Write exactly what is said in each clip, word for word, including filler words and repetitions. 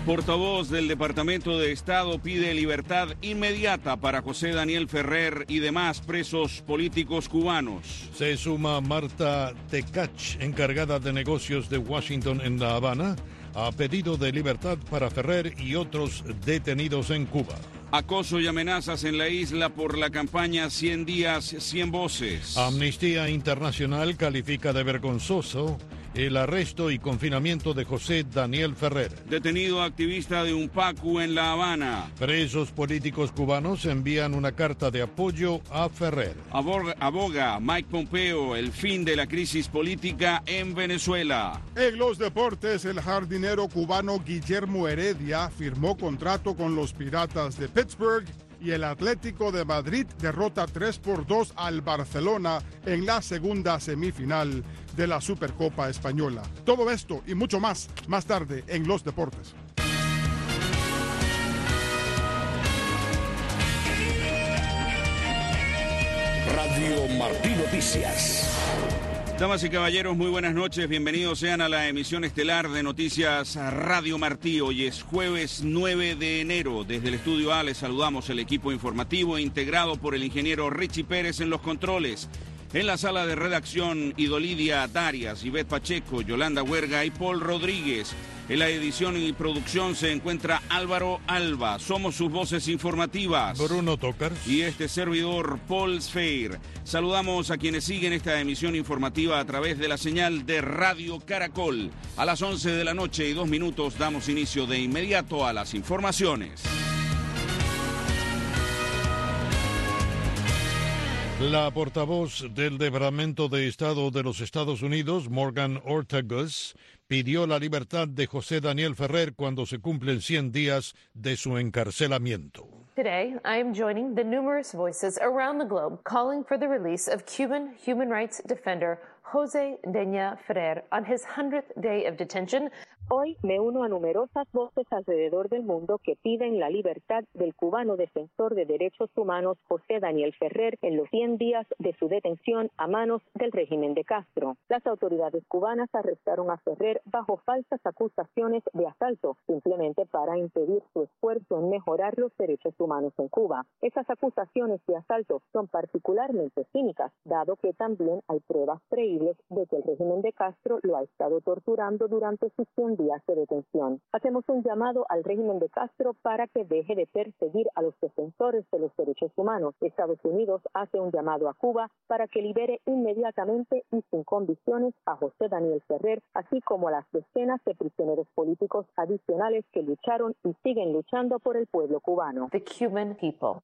Portavoz del Departamento de Estado pide libertad inmediata para José Daniel Ferrer y demás presos políticos cubanos. Se suma Marta Tecach, encargada de negocios de Washington en La Habana, a pedido de libertad para Ferrer y otros detenidos en Cuba. Acoso y amenazas en la isla por la campaña cien días, cien voces. Amnistía Internacional califica de vergonzoso el arresto y confinamiento de José Daniel Ferrer. Detenido activista de UNPACU en La Habana. Presos políticos cubanos envían una carta de apoyo a Ferrer. Aboga, aboga Mike Pompeo el fin de la crisis política en Venezuela. En los deportes, el jardinero cubano Guillermo Heredia firmó contrato con los Piratas de Pittsburgh y el Atlético de Madrid derrota tres por dos al Barcelona en la segunda semifinal de la Supercopa Española. Todo esto y mucho más, más tarde en los deportes. Radio Martí Noticias. Damas y caballeros, muy buenas noches. Bienvenidos sean a la emisión estelar de Noticias Radio Martí. Hoy es jueves nueve de enero. Desde el Estudio A les saludamos el equipo informativo integrado por el ingeniero Richie Pérez en los controles. En la sala de redacción, Idolidia Darias, Ivette Pacheco, Yolanda Huerga y Paul Rodríguez. En la edición y producción se encuentra Álvaro Alba. Somos sus voces informativas. Bruno Tócar. Y este servidor, Paul Sfeir. Saludamos a quienes siguen esta emisión informativa a través de la señal de Radio Caracol. A las once de la noche y dos minutos damos inicio de inmediato a las informaciones. La portavoz del Departamento de Estado de los Estados Unidos, Morgan Ortagus, pidió la libertad de José Daniel Ferrer cuando se cumplen cien días de su encarcelamiento. Today, I am joining the numerous voices around the globe calling for the release of Cuban human rights defender José Daniel Ferrer on his hundredth day of detention. Hoy me uno a numerosas voces alrededor del mundo que piden la libertad del cubano defensor de derechos humanos José Daniel Ferrer en los cien días de su detención a manos del régimen de Castro. Las autoridades cubanas arrestaron a Ferrer bajo falsas acusaciones de asalto, simplemente para impedir su esfuerzo en mejorar los derechos humanos en Cuba. Esas acusaciones de asalto son particularmente cínicas, dado que también hay pruebas creíbles de que el régimen de Castro lo ha estado torturando durante sus cien días de detención. Hacemos un llamado al régimen de Castro para que deje de perseguir a los defensores de los derechos humanos. Estados Unidos hace un llamado a Cuba para que libere inmediatamente y sin condiciones a José Daniel Ferrer, así como a las decenas de prisioneros políticos adicionales que lucharon y siguen luchando por el pueblo cubano. The Cuban people.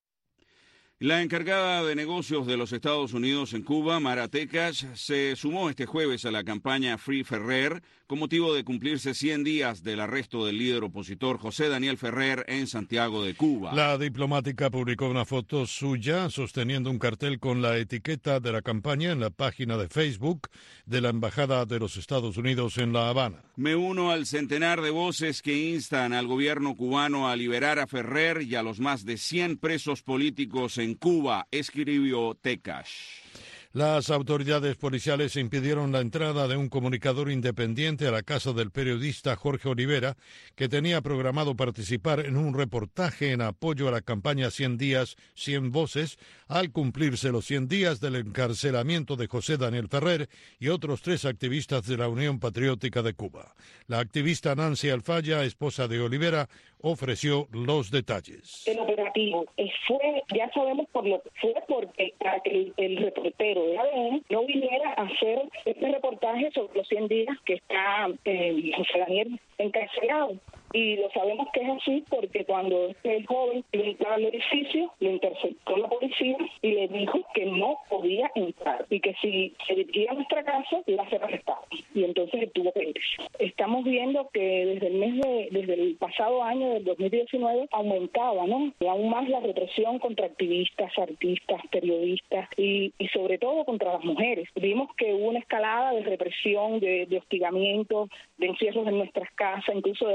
La encargada de negocios de los Estados Unidos en Cuba, Mara Tecach, se sumó este jueves a la campaña Free Ferrer con motivo de cumplirse cien días del arresto del líder opositor José Daniel Ferrer en Santiago de Cuba. La diplomática publicó una foto suya sosteniendo un cartel con la etiqueta de la campaña en la página de Facebook de la Embajada de los Estados Unidos en La Habana. Me uno al centenar de voces que instan al gobierno cubano a liberar a Ferrer y a los más de cien presos políticos en Cuba, escribió Tecach. Las autoridades policiales impidieron la entrada de un comunicador independiente a la casa del periodista Jorge Olivera, que tenía programado participar en un reportaje en apoyo a la campaña cien días, cien voces, al cumplirse los cien días del encarcelamiento de José Daniel Ferrer y otros tres activistas de la Unión Patriótica de Cuba. La activista Nancy Alfaya, esposa de Olivera, ofreció los detalles. El operativo fue, ya sabemos por lo que fue, porque para que el, el reportero de A D N no viniera a hacer este reportaje sobre los cien días que está eh, José Daniel encarcelado. Y lo sabemos que es así porque cuando este joven iba a entrar al edificio, lo interceptó la policía y le dijo que no podía entrar y que si se dirigía a nuestra casa iba a ser arrestado. Y entonces él tuvo que irse. Estamos viendo que desde el mes de, desde el pasado año del dos mil diecinueve aumentaba, ¿no? Y aún más la represión contra activistas, artistas, periodistas y, y sobre todo contra las mujeres. Vimos que hubo una escalada de represión, de, de hostigamiento, de encierros en nuestras casas, incluso de regulación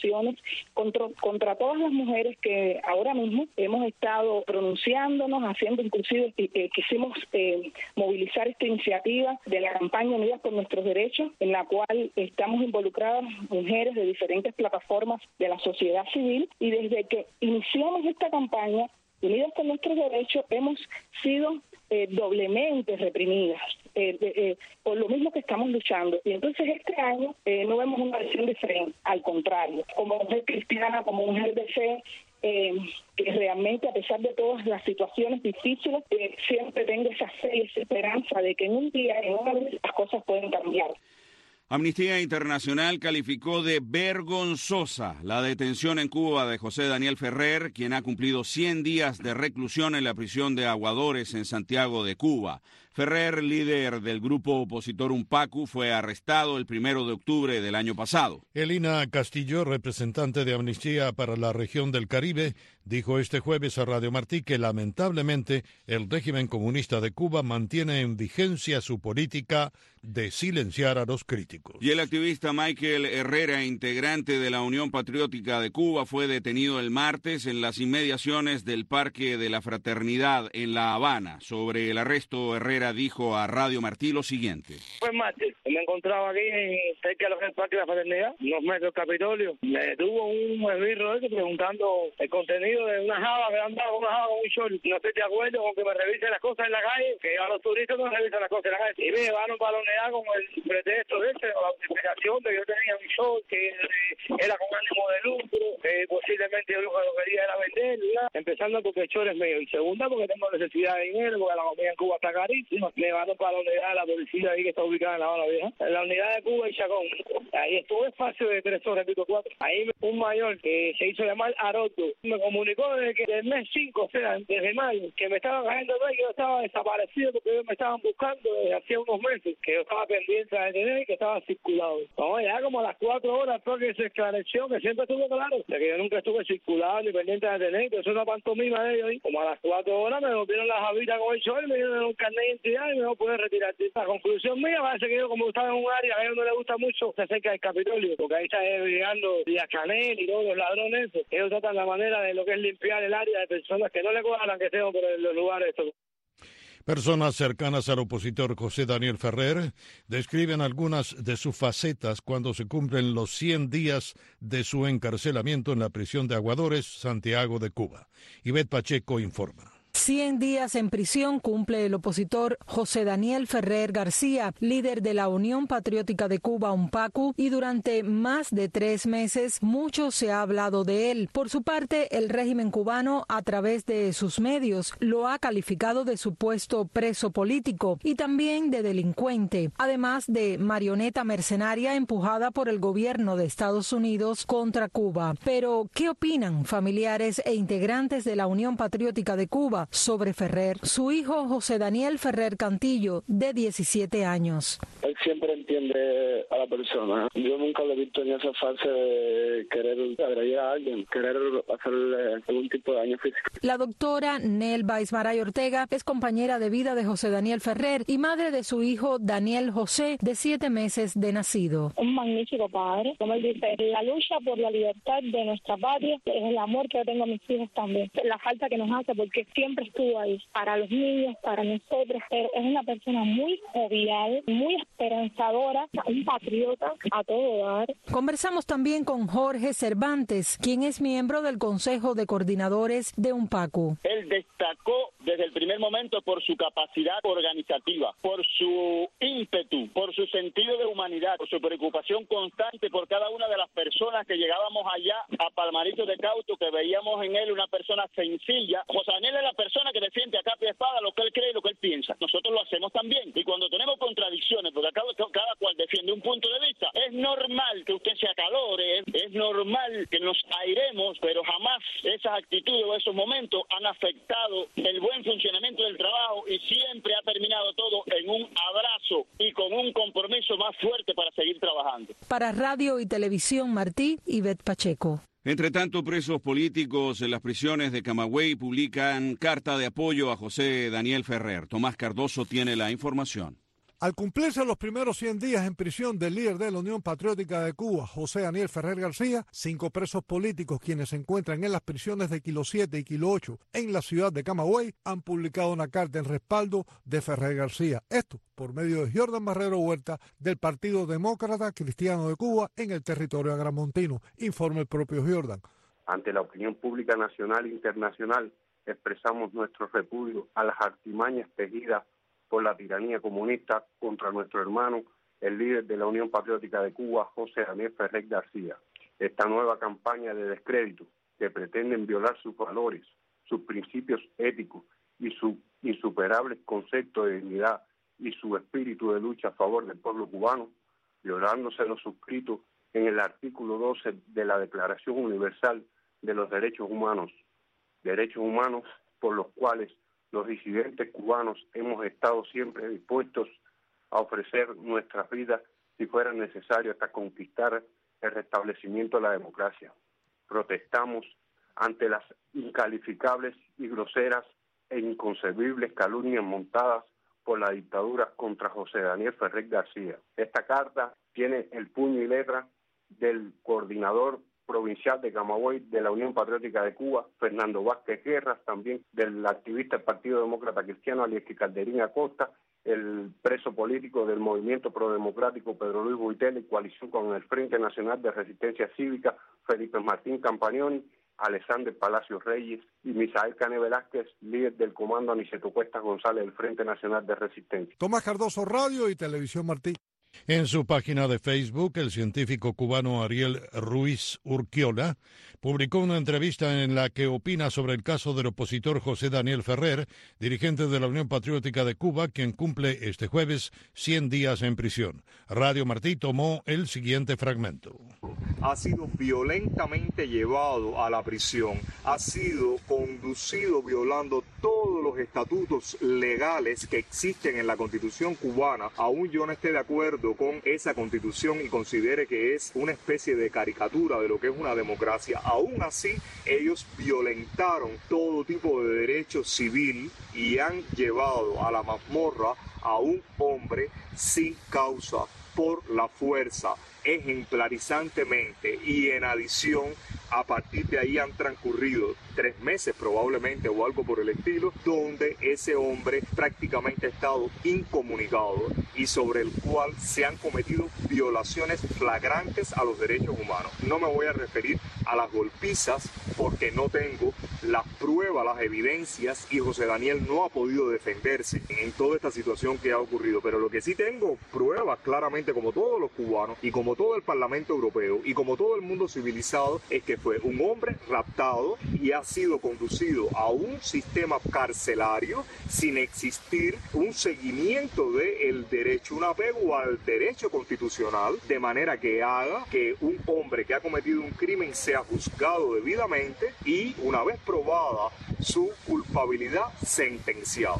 violaciones contra, contra todas las mujeres que ahora mismo hemos estado pronunciándonos, haciendo inclusive, eh, quisimos eh, movilizar esta iniciativa de la campaña Unidas por Nuestros Derechos, en la cual estamos involucradas mujeres de diferentes plataformas de la sociedad civil, y desde que iniciamos esta campaña Unidas por Nuestros Derechos hemos sido eh, doblemente reprimidas eh, eh, por lo mismo que estamos luchando. Y entonces este año eh, no vemos una versión diferente, al contrario, como mujer cristiana, como mujer de fe, eh, que realmente a pesar de todas las situaciones difíciles, eh, siempre tengo esa fe y esa esperanza de que en un día, en una vez, las cosas pueden cambiar. Amnistía Internacional calificó de vergonzosa la detención en Cuba de José Daniel Ferrer, quien ha cumplido cien días de reclusión en la prisión de Aguadores en Santiago de Cuba. Ferrer, líder del grupo opositor UNPACU, fue arrestado el primero de octubre del año pasado. Elina Castillo, representante de Amnistía para la región del Caribe, dijo este jueves a Radio Martí que lamentablemente el régimen comunista de Cuba mantiene en vigencia su política de silenciar a los críticos. Y el activista Michael Herrera, integrante de la Unión Patriótica de Cuba, fue detenido el martes en las inmediaciones del Parque de la Fraternidad en La Habana. Sobre el arresto, Herrera dijo a Radio Martí lo siguiente. Fue martes, me encontraba aquí en cerca del Parque de la Fraternidad, unos metros del Capitolio. Me detuvo un esbirro ese preguntando el contenido de una java que andaba con una java con un short. No estoy de acuerdo con que me revisen las cosas en la calle, que a los turistas no revisan las cosas en la calle. Y me llevaron para la unidad con el pretexto de ese, o la justificación de que yo tenía un short, que eh, era con ánimo de lucro, que posiblemente yo lo que quería era vender, ¿verdad? Empezando porque el short es mío, y segunda porque tengo necesidad de dinero, porque la comida en Cuba está carísima. Me llevaron para la unidad de la policía ahí que está ubicada en La Habana Vieja, en la unidad de Cuba y Chacón. Ahí estuve espacio de tres horas, repito, cuatro. Ahí un mayor que se hizo llamar Aroto me comunicó desde que del mes cinco, o sea, desde mayo, que me estaban cayendo de que yo estaba desaparecido porque ellos me estaban buscando desde hacía unos meses, que yo estaba pendiente de detener y que estaba circulado. No, ya como a las cuatro horas porque se esclareció, que siempre estuvo claro, de que yo nunca estuve circulado ni pendiente de detener, que eso es una pantomima de ellos. Como a las cuatro horas me volvieron las javitas con el sol, me dieron un carnet de identidad y me no pude retirar. La conclusión mía parece que yo, como estaba en un área que a ellos no les gusta mucho, se acerca del Capitolio, porque ahí está llegando Díaz Canel y todos los ladrones. Ellos tratan la manera de lo que es limpiar el área de personas que no le cuadran que sean por los lugares estos. Personas cercanas al opositor José Daniel Ferrer describen algunas de sus facetas cuando se cumplen los cien días de su encarcelamiento en la prisión de Aguadores, Santiago de Cuba. Ivette Pacheco informa. Cien días en prisión cumple el opositor José Daniel Ferrer García, líder de la Unión Patriótica de Cuba, UNPACU, y durante más de tres meses mucho se ha hablado de él. Por su parte, el régimen cubano, a través de sus medios, lo ha calificado de supuesto preso político y también de delincuente, además de marioneta mercenaria empujada por el gobierno de Estados Unidos contra Cuba. Pero, ¿qué opinan familiares e integrantes de la Unión Patriótica de Cuba sobre Ferrer? Su hijo José Daniel Ferrer Cantillo, de diecisiete años. Él siempre entiende a la persona. Yo nunca lo he visto en esa fase de querer agredir a alguien, querer hacerle algún tipo de daño físico. La doctora Nelva Ismaray Ortega es compañera de vida de José Daniel Ferrer y madre de su hijo Daniel José, de siete meses de nacido. Un magnífico padre. Como él dice, la lucha por la libertad de nuestra patria es el amor que yo tengo a mis hijos también. La falta que nos hace, porque siempre estuvo ahí para los niños, para nosotros. Es una persona muy jovial, muy esperanzadora, un patriota a todo dar. Conversamos también con Jorge Cervantes, quien es miembro del Consejo de Coordinadores de UNPACU. Él destacó desde el primer momento por su capacidad organizativa, por su ímpetu, por su sentido de humanidad, por su preocupación constante por cada una de las personas que llegábamos allá a Palmarito de Cauto, que veíamos en él una persona sencilla. José Daniel es la persona que defiende a capa y espada lo que él cree y lo que él piensa. Nosotros lo hacemos también. Y cuando tenemos contradicciones, porque cada, cada cual defiende un punto de vista, es normal que usted se acalore, es, es normal que nos airemos, pero jamás esas actitudes o esos momentos han afectado el buen funcionamiento del trabajo y siempre ha terminado todo en un abrazo y con un compromiso más fuerte para seguir trabajando. Para Radio y Televisión Martí, Ivette Pacheco. Entre tanto, presos políticos en las prisiones de Camagüey publican carta de apoyo a José Daniel Ferrer. Tomás Cardoso tiene la información. Al cumplirse los primeros cien días en prisión del líder de la Unión Patriótica de Cuba, José Daniel Ferrer García, cinco presos políticos quienes se encuentran en las prisiones de Kilo siete y Kilo ocho en la ciudad de Camagüey han publicado una carta en respaldo de Ferrer García. Esto por medio de Jordan Barrero Huerta del Partido Demócrata Cristiano de Cuba en el territorio agramontino, informa el propio Jordan. Ante la opinión pública nacional e internacional, expresamos nuestro repudio a las artimañas tejidas por la tiranía comunista contra nuestro hermano, el líder de la Unión Patriótica de Cuba, José Daniel Ferrer García. Esta nueva campaña de descrédito que pretenden violar sus valores, sus principios éticos y su insuperable concepto de dignidad y su espíritu de lucha a favor del pueblo cubano, violándose lo suscrito en el artículo doce de la Declaración Universal de los Derechos Humanos, derechos humanos por los cuales los disidentes cubanos hemos estado siempre dispuestos a ofrecer nuestras vidas si fuera necesario hasta conquistar el restablecimiento de la democracia. Protestamos ante las incalificables y groseras e inconcebibles calumnias montadas por la dictadura contra José Daniel Ferrer García. Esta carta tiene el puño y letra del coordinador provincial de Camagüey de la Unión Patriótica de Cuba, Fernando Vázquez Guerras, también del activista del Partido Demócrata Cristiano, Aliesqui Calderín Acosta, el preso político del Movimiento Prodemocrático Pedro Luis Boitela y coalición con el Frente Nacional de Resistencia Cívica, Felipe Martín Campagnoni, Alexander Palacios Reyes y Misael Cane Velázquez, líder del Comando Aniceto Cuestas González del Frente Nacional de Resistencia. Tomás Cardoso, Radio y Televisión Martí. En su página de Facebook, el científico cubano Ariel Ruiz Urquiola publicó una entrevista en la que opina sobre el caso del opositor José Daniel Ferrer, dirigente de la Unión Patriótica de Cuba, quien cumple este jueves cien días en prisión. Radio Martí tomó el siguiente fragmento. Ha sido violentamente llevado a la prisión, ha sido conducido violando todos los estatutos legales que existen en la Constitución cubana, aún yo no esté de acuerdo con esa Constitución y considere que es una especie de caricatura de lo que es una democracia. Aún así, ellos violentaron todo tipo de derecho civil y han llevado a la mazmorra a un hombre sin causa por la fuerza, ejemplarizantemente, y en adición a partir de ahí han transcurrido tres meses probablemente o algo por el estilo, donde ese hombre prácticamente ha estado incomunicado y sobre el cual se han cometido violaciones flagrantes a los derechos humanos. No me voy a referir a las golpizas porque no tengo las pruebas, las evidencias, y José Daniel no ha podido defenderse en toda esta situación que ha ocurrido, pero lo que sí tengo pruebas claramente, como todos los cubanos y como todo el Parlamento Europeo y como todo el mundo civilizado, es que fue un hombre raptado y ha sido conducido a un sistema carcelario sin existir un seguimiento del derecho, un apego al derecho constitucional, de manera que haga que un hombre que ha cometido un crimen sea juzgado debidamente y, una vez probada su culpabilidad, sentenciado.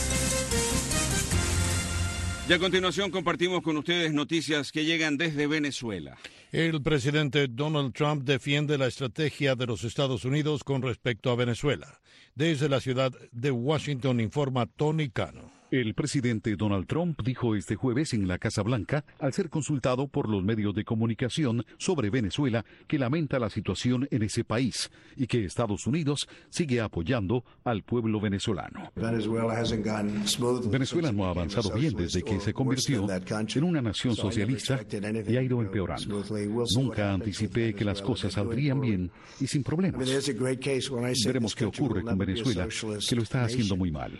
Y a continuación compartimos con ustedes noticias que llegan desde Venezuela. El presidente Donald Trump defiende la estrategia de los Estados Unidos con respecto a Venezuela. Desde la ciudad de Washington informa Tony Cano. El presidente Donald Trump dijo este jueves en la Casa Blanca, al ser consultado por los medios de comunicación sobre Venezuela, que lamenta la situación en ese país y que Estados Unidos sigue apoyando al pueblo venezolano. Venezuela no ha avanzado bien desde que se convirtió en una nación socialista y ha ido empeorando. Nunca anticipé que las cosas saldrían bien y sin problemas. Veremos qué ocurre con Venezuela, que lo está haciendo muy mal.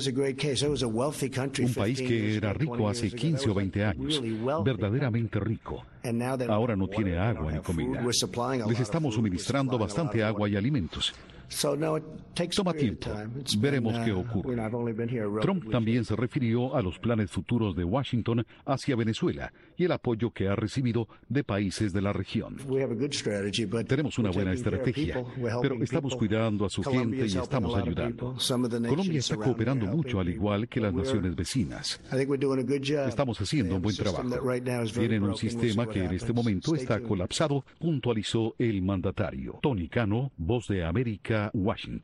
Un país que era rico hace quince o veinte años, verdaderamente rico. Ahora no tiene agua ni comida. Les estamos suministrando bastante agua y alimentos. Toma tiempo. Veremos qué ocurre. Trump también se refirió a los planes futuros de Washington hacia Venezuela y el apoyo que ha recibido de países de la región. Tenemos una buena estrategia, pero estamos cuidando a su gente y estamos ayudando. Colombia está cooperando mucho, al igual que las naciones vecinas. Estamos haciendo un buen trabajo. Tienen un sistema que en este momento está colapsado, puntualizó el mandatario. Tony Cano, Voz de América, Washington.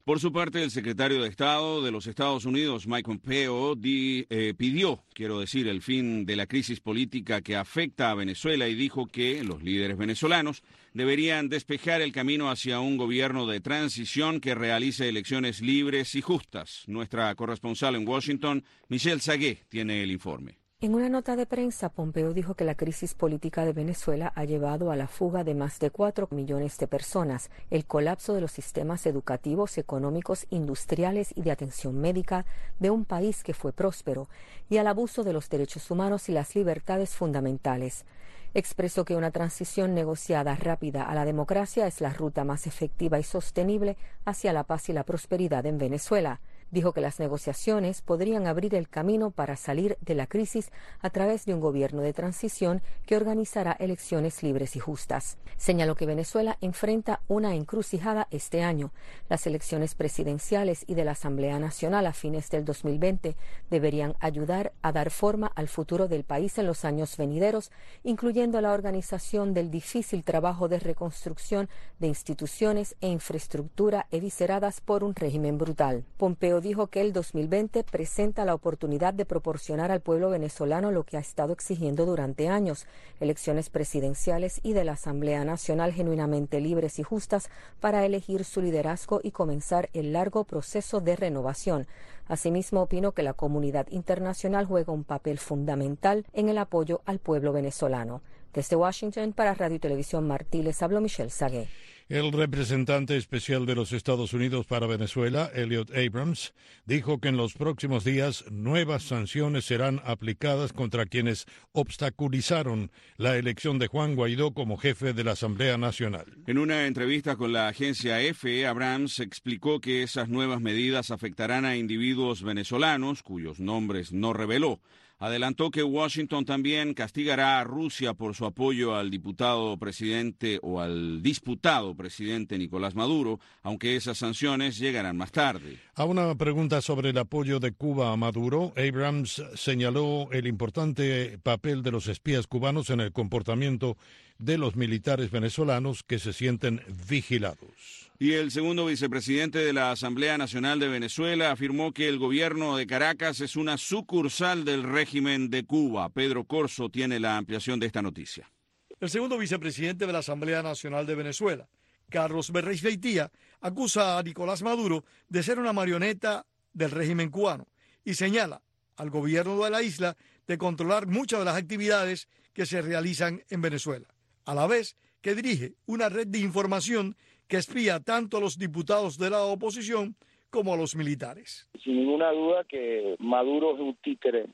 Por su parte, el secretario de Estado de los Estados Unidos, Mike Pompeo, di, eh, pidió, quiero decir, el fin de la crisis política que afecta a Venezuela y dijo que los líderes venezolanos deberían despejar el camino hacia un gobierno de transición que realice elecciones libres y justas. Nuestra corresponsal en Washington, Michelle Sagué, tiene el informe. En una nota de prensa, Pompeo dijo que la crisis política de Venezuela ha llevado a la fuga de más de cuatro millones de personas, el colapso de los sistemas educativos, económicos, industriales y de atención médica de un país que fue próspero, y al abuso de los derechos humanos y las libertades fundamentales. Expresó que una transición negociada rápida a la democracia es la ruta más efectiva y sostenible hacia la paz y la prosperidad en Venezuela. Dijo que las negociaciones podrían abrir el camino para salir de la crisis a través de un gobierno de transición que organizará elecciones libres y justas. Señaló que Venezuela enfrenta una encrucijada este año. Las elecciones presidenciales y de la Asamblea Nacional a fines del dos mil veinte deberían ayudar a dar forma al futuro del país en los años venideros, incluyendo la organización del difícil trabajo de reconstrucción de instituciones e infraestructura evisceradas por un régimen brutal. Pompeo dijo que el dos mil veinte presenta la oportunidad de proporcionar al pueblo venezolano lo que ha estado exigiendo durante años, elecciones presidenciales y de la Asamblea Nacional genuinamente libres y justas para elegir su liderazgo y comenzar el largo proceso de renovación. Asimismo, opinó que la comunidad internacional juega un papel fundamental en el apoyo al pueblo venezolano. Desde Washington, para Radio y Televisión Martí, les habló Michelle Sagué. El representante especial de los Estados Unidos para Venezuela, Elliot Abrams, dijo que en los próximos días nuevas sanciones serán aplicadas contra quienes obstaculizaron la elección de Juan Guaidó como jefe de la Asamblea Nacional. En una entrevista con la agencia EFE, Abrams explicó que esas nuevas medidas afectarán a individuos venezolanos cuyos nombres no reveló. Adelantó que Washington también castigará a Rusia por su apoyo al diputado presidente o al disputado presidente Nicolás Maduro, aunque esas sanciones llegarán más tarde. A una pregunta sobre el apoyo de Cuba a Maduro, Abrams señaló el importante papel de los espías cubanos en el comportamiento de los militares venezolanos que se sienten vigilados. Y el segundo vicepresidente de la Asamblea Nacional de Venezuela afirmó que el gobierno de Caracas es una sucursal del régimen de Cuba. Pedro Corso tiene la ampliación de esta noticia. El segundo vicepresidente de la Asamblea Nacional de Venezuela, Carlos Berrizbeitía, acusa a Nicolás Maduro de ser una marioneta del régimen cubano y señala al gobierno de la isla de controlar muchas de las actividades que se realizan en Venezuela, a la vez que dirige una red de información que espía tanto a los diputados de la oposición como a los militares. Sin ninguna duda que Maduro es un títere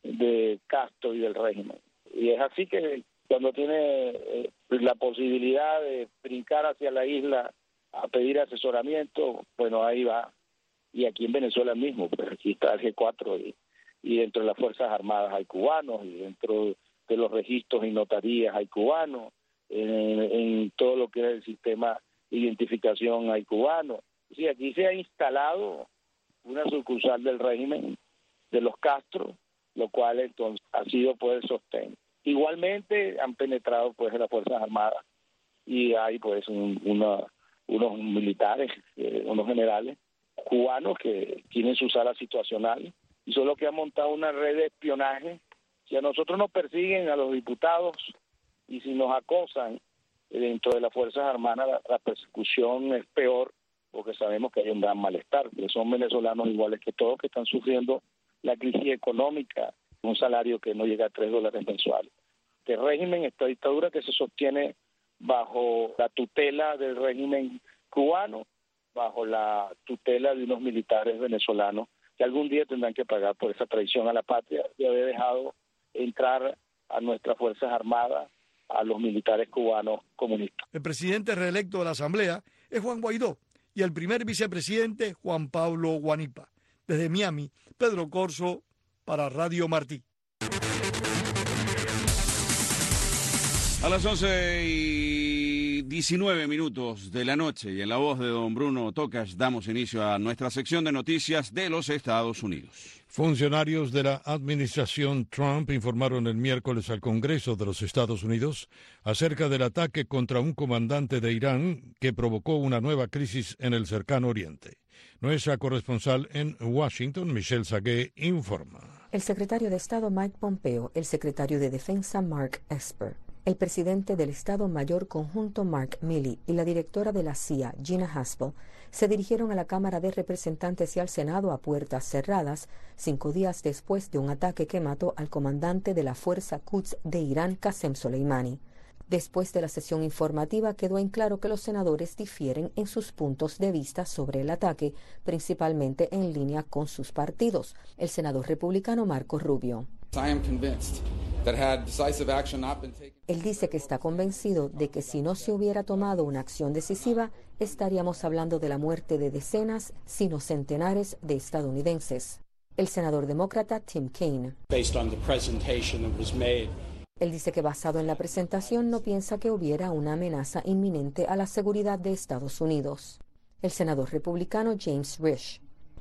de Castro y del régimen. Y es así que cuando tiene eh, la posibilidad de brincar hacia la isla a pedir asesoramiento, bueno, ahí va. Y aquí en Venezuela mismo, pues aquí está el G cuatro y, y dentro de las Fuerzas Armadas hay cubanos y dentro de los registros y notarías hay cubanos, en, en todo lo que es el sistema identificación hay cubanos. Sí, aquí se ha instalado una sucursal del régimen de los Castro, lo cual entonces ha sido pues el sostén. Igualmente han penetrado pues en las Fuerzas Armadas y hay pues un, una, unos militares, eh, unos generales cubanos que tienen su sala situacional y son los que han montado una red de espionaje. Si a nosotros nos persiguen, a los diputados, y si nos acosan dentro de las Fuerzas Armadas, la, la persecución es peor porque sabemos que hay un gran malestar, que son venezolanos iguales que todos que están sufriendo la crisis económica, un salario que no llega a tres dólares mensuales. Este régimen, esta dictadura que se sostiene bajo la tutela del régimen cubano, bajo la tutela de unos militares venezolanos que algún día tendrán que pagar por esa traición a la patria de haber dejado entrar a nuestras Fuerzas Armadas a los militares cubanos comunistas. El presidente reelecto de la Asamblea es Juan Guaidó y el primer vicepresidente Juan Pablo Guanipa. Desde Miami, Pedro Corso para Radio Martí. A las once y y diecinueve minutos de la noche y en la voz de don Bruno Tocas damos inicio a nuestra sección de noticias de los Estados Unidos. Funcionarios de la administración Trump informaron el miércoles al Congreso de los Estados Unidos acerca del ataque contra un comandante de Irán que provocó una nueva crisis en el cercano oriente. Nuestra corresponsal en Washington, Michelle Sagué, informa. El secretario de Estado Mike Pompeo, el secretario de Defensa Mark Esper, el presidente del Estado Mayor Conjunto Mark Milley y la directora de la C I A, Gina Haspel, se dirigieron a la Cámara de Representantes y al Senado a puertas cerradas, cinco días después de un ataque que mató al comandante de la Fuerza Quds de Irán, Qasem Soleimani. Después de la sesión informativa quedó en claro que los senadores difieren en sus puntos de vista sobre el ataque, principalmente en línea con sus partidos. El senador republicano Marco Rubio. Él dice que está convencido de que si no se hubiera tomado una acción decisiva, estaríamos hablando de la muerte de decenas, si no centenares, de estadounidenses. El senador demócrata Tim Kaine. Él dice que basado en la presentación no piensa que hubiera una amenaza inminente a la seguridad de Estados Unidos. El senador republicano James Risch.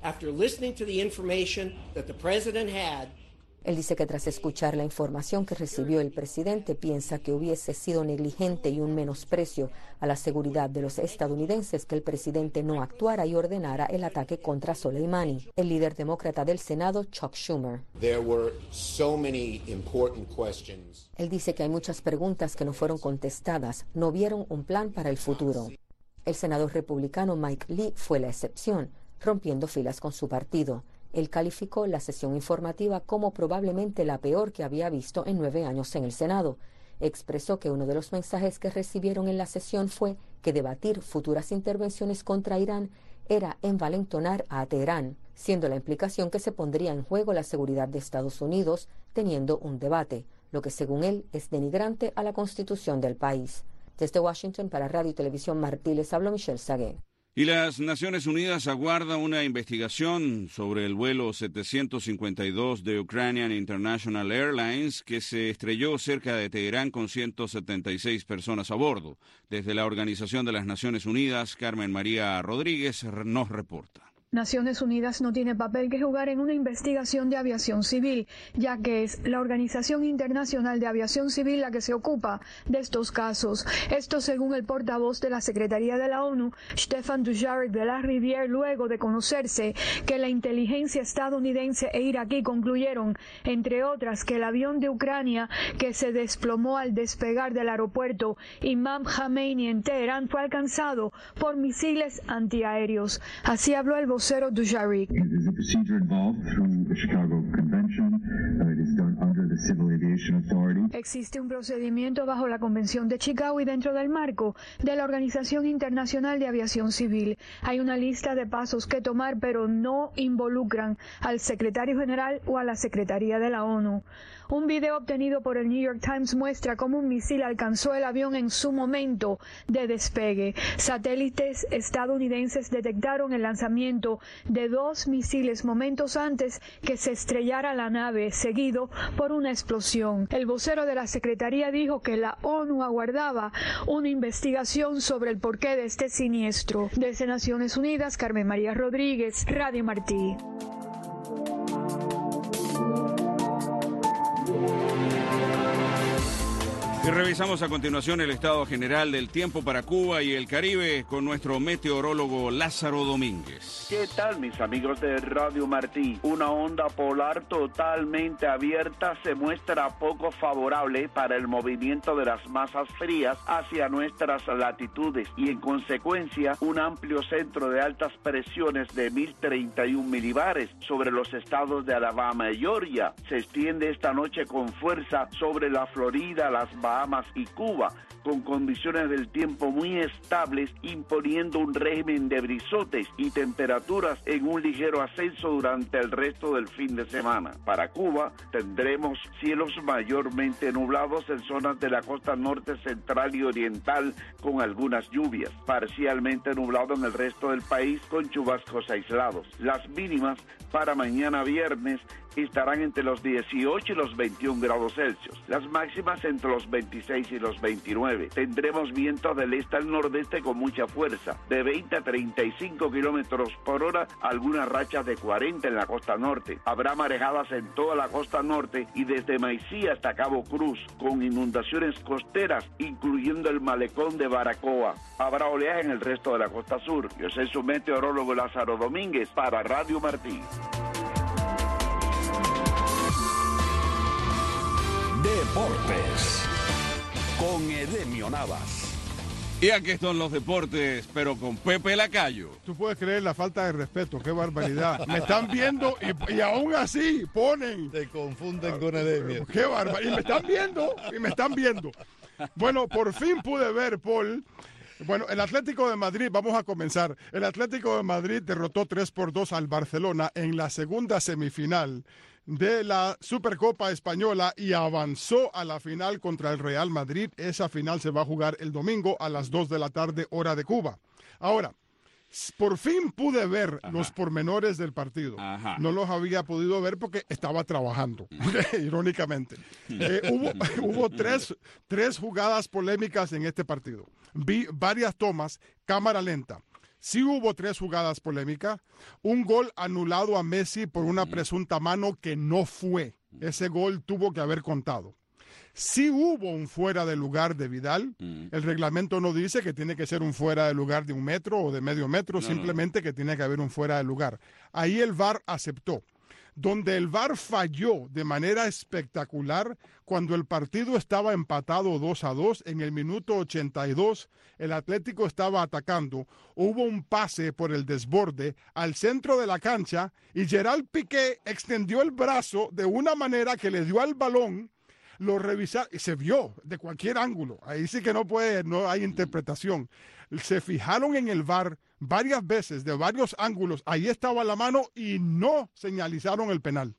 Él dice que tras escuchar la información que recibió el presidente, piensa que hubiese sido negligente y un menosprecio a la seguridad de los estadounidenses que el presidente no actuara y ordenara el ataque contra Soleimani. El líder demócrata del Senado, Chuck Schumer. Él dice que hay muchas preguntas que no fueron contestadas, no vieron un plan para el futuro. El senador republicano Mike Lee fue la excepción, rompiendo filas con su partido. Él calificó la sesión informativa como probablemente la peor que había visto en nueve años en el Senado. Expresó que uno de los mensajes que recibieron en la sesión fue que debatir futuras intervenciones contra Irán era envalentonar a Teherán, siendo la implicación que se pondría en juego la seguridad de Estados Unidos teniendo un debate, lo que según él es denigrante a la Constitución del país. Desde Washington para Radio y Televisión Martí les habló Michelle Sagué. Y las Naciones Unidas aguardan una investigación sobre el vuelo setecientos cincuenta y dos de Ukrainian International Airlines que se estrelló cerca de Teherán con ciento setenta y seis personas a bordo. Desde la Organización de las Naciones Unidas, Carmen María Rodríguez nos reporta. Naciones Unidas no tiene papel que jugar en una investigación de aviación civil, ya que es la Organización Internacional de Aviación Civil la que se ocupa de estos casos. Esto según el portavoz de la Secretaría de la ONU, Stefan Dujarric de la Rivière, luego de conocerse que la inteligencia estadounidense e iraquí concluyeron, entre otras, que el avión de Ucrania que se desplomó al despegar del aeropuerto Imam Khomeini en Teherán fue alcanzado por misiles antiaéreos. Así habló el vocero Dujarric. Existe un procedimiento bajo la Convención de Chicago y dentro del marco de la Organización Internacional de Aviación Civil. Hay una lista de pasos que tomar, pero no involucran al secretario general o a la Secretaría de la ONU. Un video obtenido por el New York Times muestra cómo un misil alcanzó el avión en su momento de despegue. Satélites estadounidenses detectaron el lanzamiento de dos misiles momentos antes que se estrellara la nave, seguido por una explosión. El vocero de la Secretaría dijo que la ONU aguardaba una investigación sobre el porqué de este siniestro. Desde Naciones Unidas, Carmen María Rodríguez, Radio Martí. Y revisamos a continuación el estado general del tiempo para Cuba y el Caribe con nuestro meteorólogo Lázaro Domínguez. ¿Qué tal, mis amigos de Radio Martí? Una onda polar totalmente abierta se muestra poco favorable para el movimiento de las masas frías hacia nuestras latitudes y, en consecuencia, un amplio centro de altas presiones de mil treinta y un milibares sobre los estados de Alabama y Georgia se extiende esta noche con fuerza sobre la Florida, las Bahamas y Cuba, con condiciones del tiempo muy estables, imponiendo un régimen de brisotes y temperaturas en un ligero ascenso durante el resto del fin de semana. Para Cuba tendremos cielos mayormente nublados en zonas de la costa norte, central y oriental, con algunas lluvias, parcialmente nublado en el resto del país con chubascos aislados. Las mínimas para mañana viernes estarán entre los dieciocho y los veintiún grados Celsius, las máximas entre los veinte veintiséis y los veintinueve. Tendremos vientos del este al nordeste con mucha fuerza, de veinte a treinta y cinco kilómetros por hora, algunas rachas de cuarenta en la costa norte. Habrá marejadas en toda la costa norte y desde Maicí hasta Cabo Cruz, con inundaciones costeras, incluyendo el malecón de Baracoa. Habrá oleaje en el resto de la costa sur. Yo soy su meteorólogo Lázaro Domínguez para Radio Martí. Deportes con Edemio Navas. Y aquí están los deportes, pero con Pepe Lacayo. Tú puedes creer la falta de respeto, qué barbaridad. Me están viendo y, y aún así ponen. Te confunden con Edemio. Qué barbaridad. Y me están viendo, y me están viendo. Bueno, por fin pude ver, Paul. Bueno, el Atlético de Madrid, vamos a comenzar. El Atlético de Madrid derrotó tres por dos al Barcelona en la segunda semifinal de la Supercopa Española y avanzó a la final contra el Real Madrid. Esa final se va a jugar el domingo a las dos de la tarde, hora de Cuba. Ahora, por fin pude ver Ajá. los pormenores del partido. Ajá. No los había podido ver porque estaba trabajando, irónicamente. Eh, hubo hubo tres, tres jugadas polémicas en este partido. Vi varias tomas, cámara lenta. Sí hubo tres jugadas polémicas, un gol anulado a Messi por una presunta mano que no fue. Ese gol tuvo que haber contado. Sí hubo un fuera de lugar de Vidal. El reglamento no dice que tiene que ser un fuera de lugar de un metro o de medio metro, no, simplemente no. que tiene que haber un fuera de lugar. Ahí el V A R aceptó. Donde el V A R falló de manera espectacular, cuando el partido estaba empatado dos a dos, en el minuto ochenta y dos, el Atlético estaba atacando, hubo un pase por el desborde al centro de la cancha y Gerard Piqué extendió el brazo de una manera que le dio al balón, lo revisaron y se vio de cualquier ángulo. Ahí sí que no puede, no hay interpretación. Se fijaron en el V A R varias veces, de varios ángulos, ahí estaba la mano y no señalizaron el penal,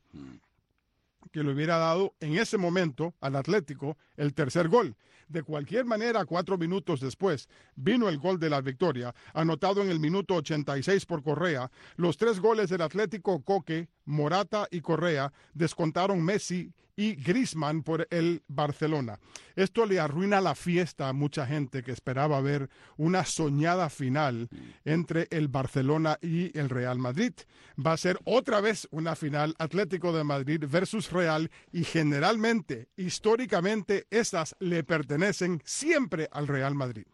que le hubiera dado en ese momento al Atlético el tercer gol. De cualquier manera, cuatro minutos después, vino el gol de la victoria, anotado en el minuto ochenta y seis por Correa. Los tres goles del Atlético, Coque, Morata y Correa, descontaron Messi y Griezmann por el Barcelona. Esto le arruina la fiesta a mucha gente que esperaba ver una soñada final entre el Barcelona y el Real Madrid. Va a ser otra vez una final Atlético de Madrid versus Real y generalmente, históricamente, esas le pertenecen siempre al Real Madrid.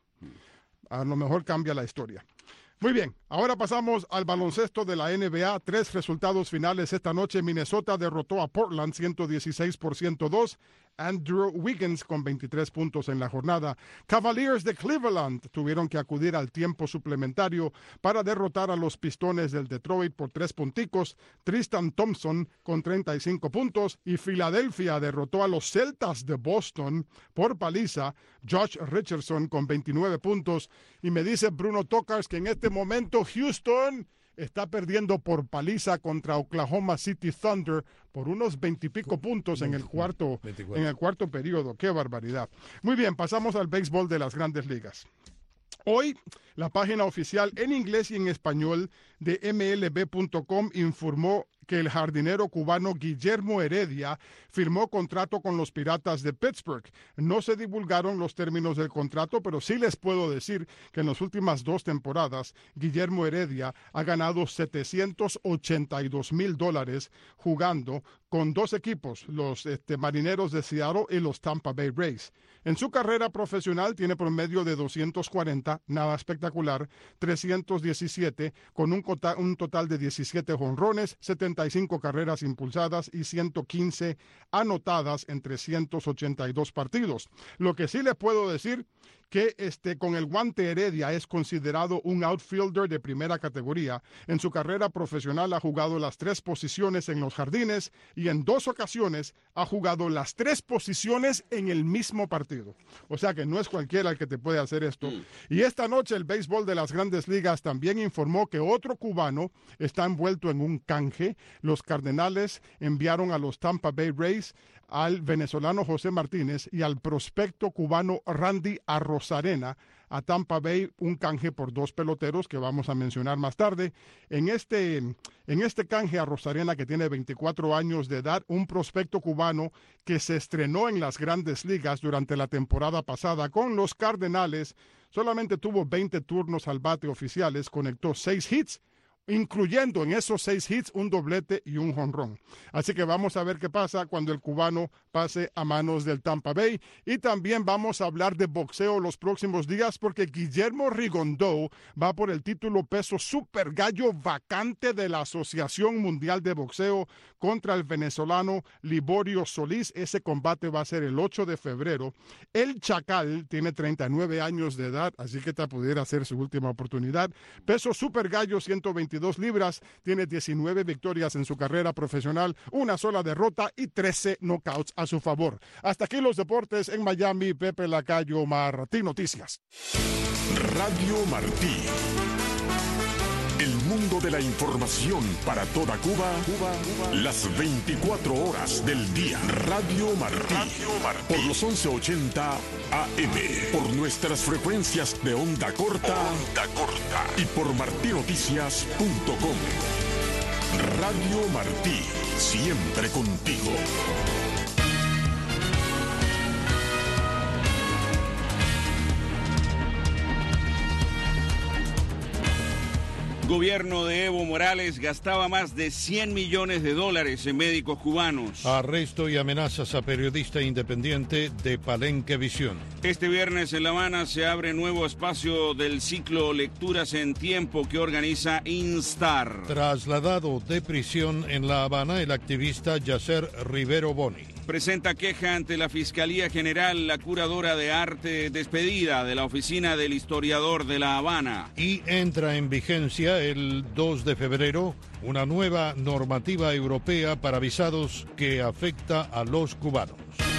A lo mejor cambia la historia. Muy bien, ahora pasamos al baloncesto de la N B A. Tres resultados finales esta noche. Minnesota derrotó a Portland ciento dieciséis por ciento dos. Andrew Wiggins con veintitrés puntos en la jornada. Cavaliers de Cleveland tuvieron que acudir al tiempo suplementario para derrotar a los Pistones del Detroit por tres punticos. Tristan Thompson con treinta y cinco puntos. Y Filadelfia derrotó a los Celtas de Boston por paliza. Josh Richardson con veintinueve puntos. Y me dice Bruno Tocars que en este momento Houston está perdiendo por paliza contra Oklahoma City Thunder por unos veintipico puntos en el cuarto, en el cuarto periodo. ¡Qué barbaridad! Muy bien, pasamos al béisbol de las Grandes Ligas. Hoy, la página oficial en inglés y en español de M L B punto com informó que el jardinero cubano Guillermo Heredia firmó contrato con los Piratas de Pittsburgh. No se divulgaron los términos del contrato, pero sí les puedo decir que en las últimas dos temporadas, Guillermo Heredia ha ganado setecientos ochenta y dos mil dólares jugando con dos equipos, los este, Marineros de Seattle y los Tampa Bay Rays. En su carrera profesional tiene promedio de doscientos cuarenta, nada espectacular, trescientos diecisiete, con un, cota, un total de diecisiete jonrones, setenta y cinco carreras impulsadas y ciento quince anotadas en trescientos ochenta y dos partidos. Lo que sí les puedo decir que este, con el guante Heredia es considerado un outfielder de primera categoría. En su carrera profesional ha jugado las tres posiciones en los jardines y en dos ocasiones ha jugado las tres posiciones en el mismo partido. O sea que no es cualquiera el que te puede hacer esto. Mm. Y esta noche el béisbol de las Grandes Ligas también informó que otro cubano está envuelto en un canje. Los Cardenales enviaron a los Tampa Bay Rays al venezolano José Martínez y al prospecto cubano Randy Arozarena a Tampa Bay, un canje por dos peloteros que vamos a mencionar más tarde. En este, en este canje a Rosarena, que tiene veinticuatro años de edad, un prospecto cubano que se estrenó en las grandes ligas durante la temporada pasada con los Cardenales, solamente tuvo veinte turnos al bate oficiales, conectó seis hits, incluyendo en esos seis hits un doblete y un jonrón. Así que vamos a ver qué pasa cuando el cubano pase a manos del Tampa Bay. Y también vamos a hablar de boxeo los próximos días porque Guillermo Rigondeaux va por el título peso super gallo vacante de la Asociación Mundial de Boxeo contra el venezolano Liborio Solís. Ese combate va a ser el ocho de febrero. El Chacal tiene treinta y nueve años de edad, así que esta pudiera ser su última oportunidad. Peso super gallo ciento veintidós libras, tiene diecinueve victorias en su carrera profesional, una sola derrota y trece knockouts a su favor. Hasta aquí los deportes en Miami. Pepe Lacayo, Martí Noticias. Radio Martí. El mundo de la información para toda Cuba, Cuba, Cuba. Las veinticuatro horas del día. Radio Martí. Radio Martí. Por los once ochenta A M. Por nuestras frecuencias de onda corta. Onda corta. Y por martí noticias punto com. Radio Martí. Siempre contigo. Gobierno de Evo Morales gastaba más de cien millones de dólares en médicos cubanos. Arresto y amenazas a periodista independiente de Palenque Visión. Este viernes en La Habana se abre nuevo espacio del ciclo Lecturas en Tiempo que organiza Instar. Trasladado de prisión en La Habana, el activista Yacer Rivero Boni. Presenta queja ante la Fiscalía General la curadora de arte despedida de la Oficina del Historiador de La Habana. Y entra en vigencia el dos de febrero una nueva normativa europea para visados que afecta a los cubanos.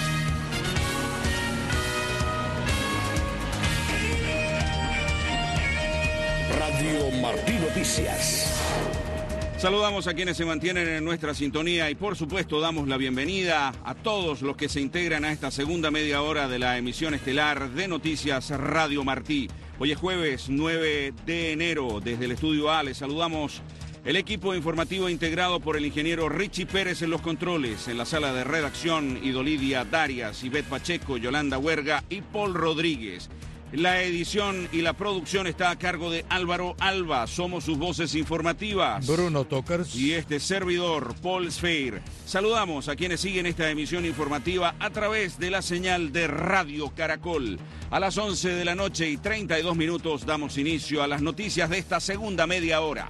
Radio Martí Noticias. Saludamos a quienes se mantienen en nuestra sintonía y por supuesto damos la bienvenida a todos los que se integran a esta segunda media hora de la emisión estelar de Noticias Radio Martí. Hoy es jueves nueve de enero. Desde el Estudio A les saludamos el equipo informativo integrado por el ingeniero Richie Pérez en los controles. En la sala de redacción, Idolidia Darias, Ivette Pacheco, Yolanda Huerga y Paul Rodríguez. La edición y la producción está a cargo de Álvaro Alba. Somos sus voces informativas. Bruno Tokers. Y este servidor, Paul Sfeir. Saludamos a quienes siguen esta emisión informativa a través de la señal de Radio Caracol. A las once de la noche y treinta y dos minutos damos inicio a las noticias de esta segunda media hora.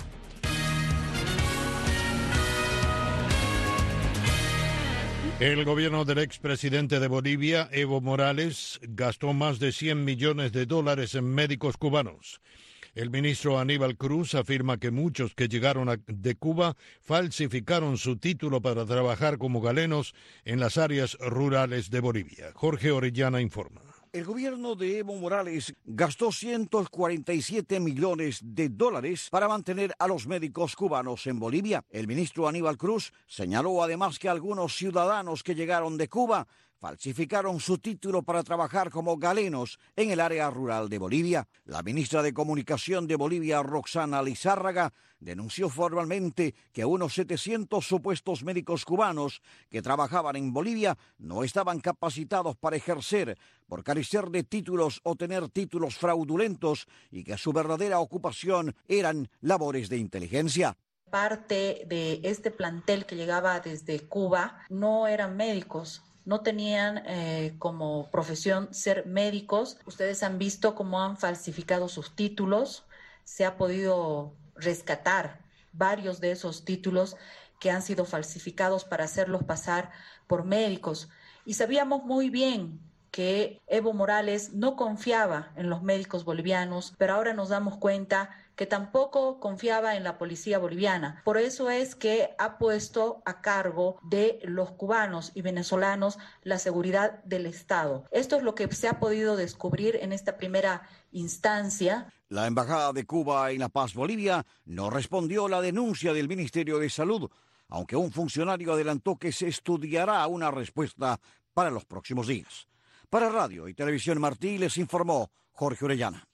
El gobierno del expresidente de Bolivia, Evo Morales, gastó más de cien millones de dólares en médicos cubanos. El ministro Aníbal Cruz afirma que muchos que llegaron a, de Cuba falsificaron su título para trabajar como galenos en las áreas rurales de Bolivia. Jorge Orellana informa. El gobierno de Evo Morales gastó ciento cuarenta y siete millones de dólares para mantener a los médicos cubanos en Bolivia. El ministro Aníbal Cruz señaló además que algunos ciudadanos que llegaron de Cuba falsificaron su título para trabajar como galenos en el área rural de Bolivia. La ministra de Comunicación de Bolivia, Roxana Lizárraga, denunció formalmente que unos setecientos supuestos médicos cubanos que trabajaban en Bolivia no estaban capacitados para ejercer por carecer de títulos o tener títulos fraudulentos y que su verdadera ocupación eran labores de inteligencia. Parte de este plantel que llegaba desde Cuba no eran médicos. No tenían eh, como profesión ser médicos. Ustedes han visto cómo han falsificado sus títulos. Se ha podido rescatar varios de esos títulos que han sido falsificados para hacerlos pasar por médicos. Y sabíamos muy bien que Evo Morales no confiaba en los médicos bolivianos, pero ahora nos damos cuenta que tampoco confiaba en la policía boliviana. Por eso es que ha puesto a cargo de los cubanos y venezolanos la seguridad del Estado. Esto es lo que se ha podido descubrir en esta primera instancia. La Embajada de Cuba en La Paz, Bolivia, no respondió a la denuncia del Ministerio de Salud, aunque un funcionario adelantó que se estudiará una respuesta para los próximos días. Para Radio y Televisión Martí les informó Jorge Orellana.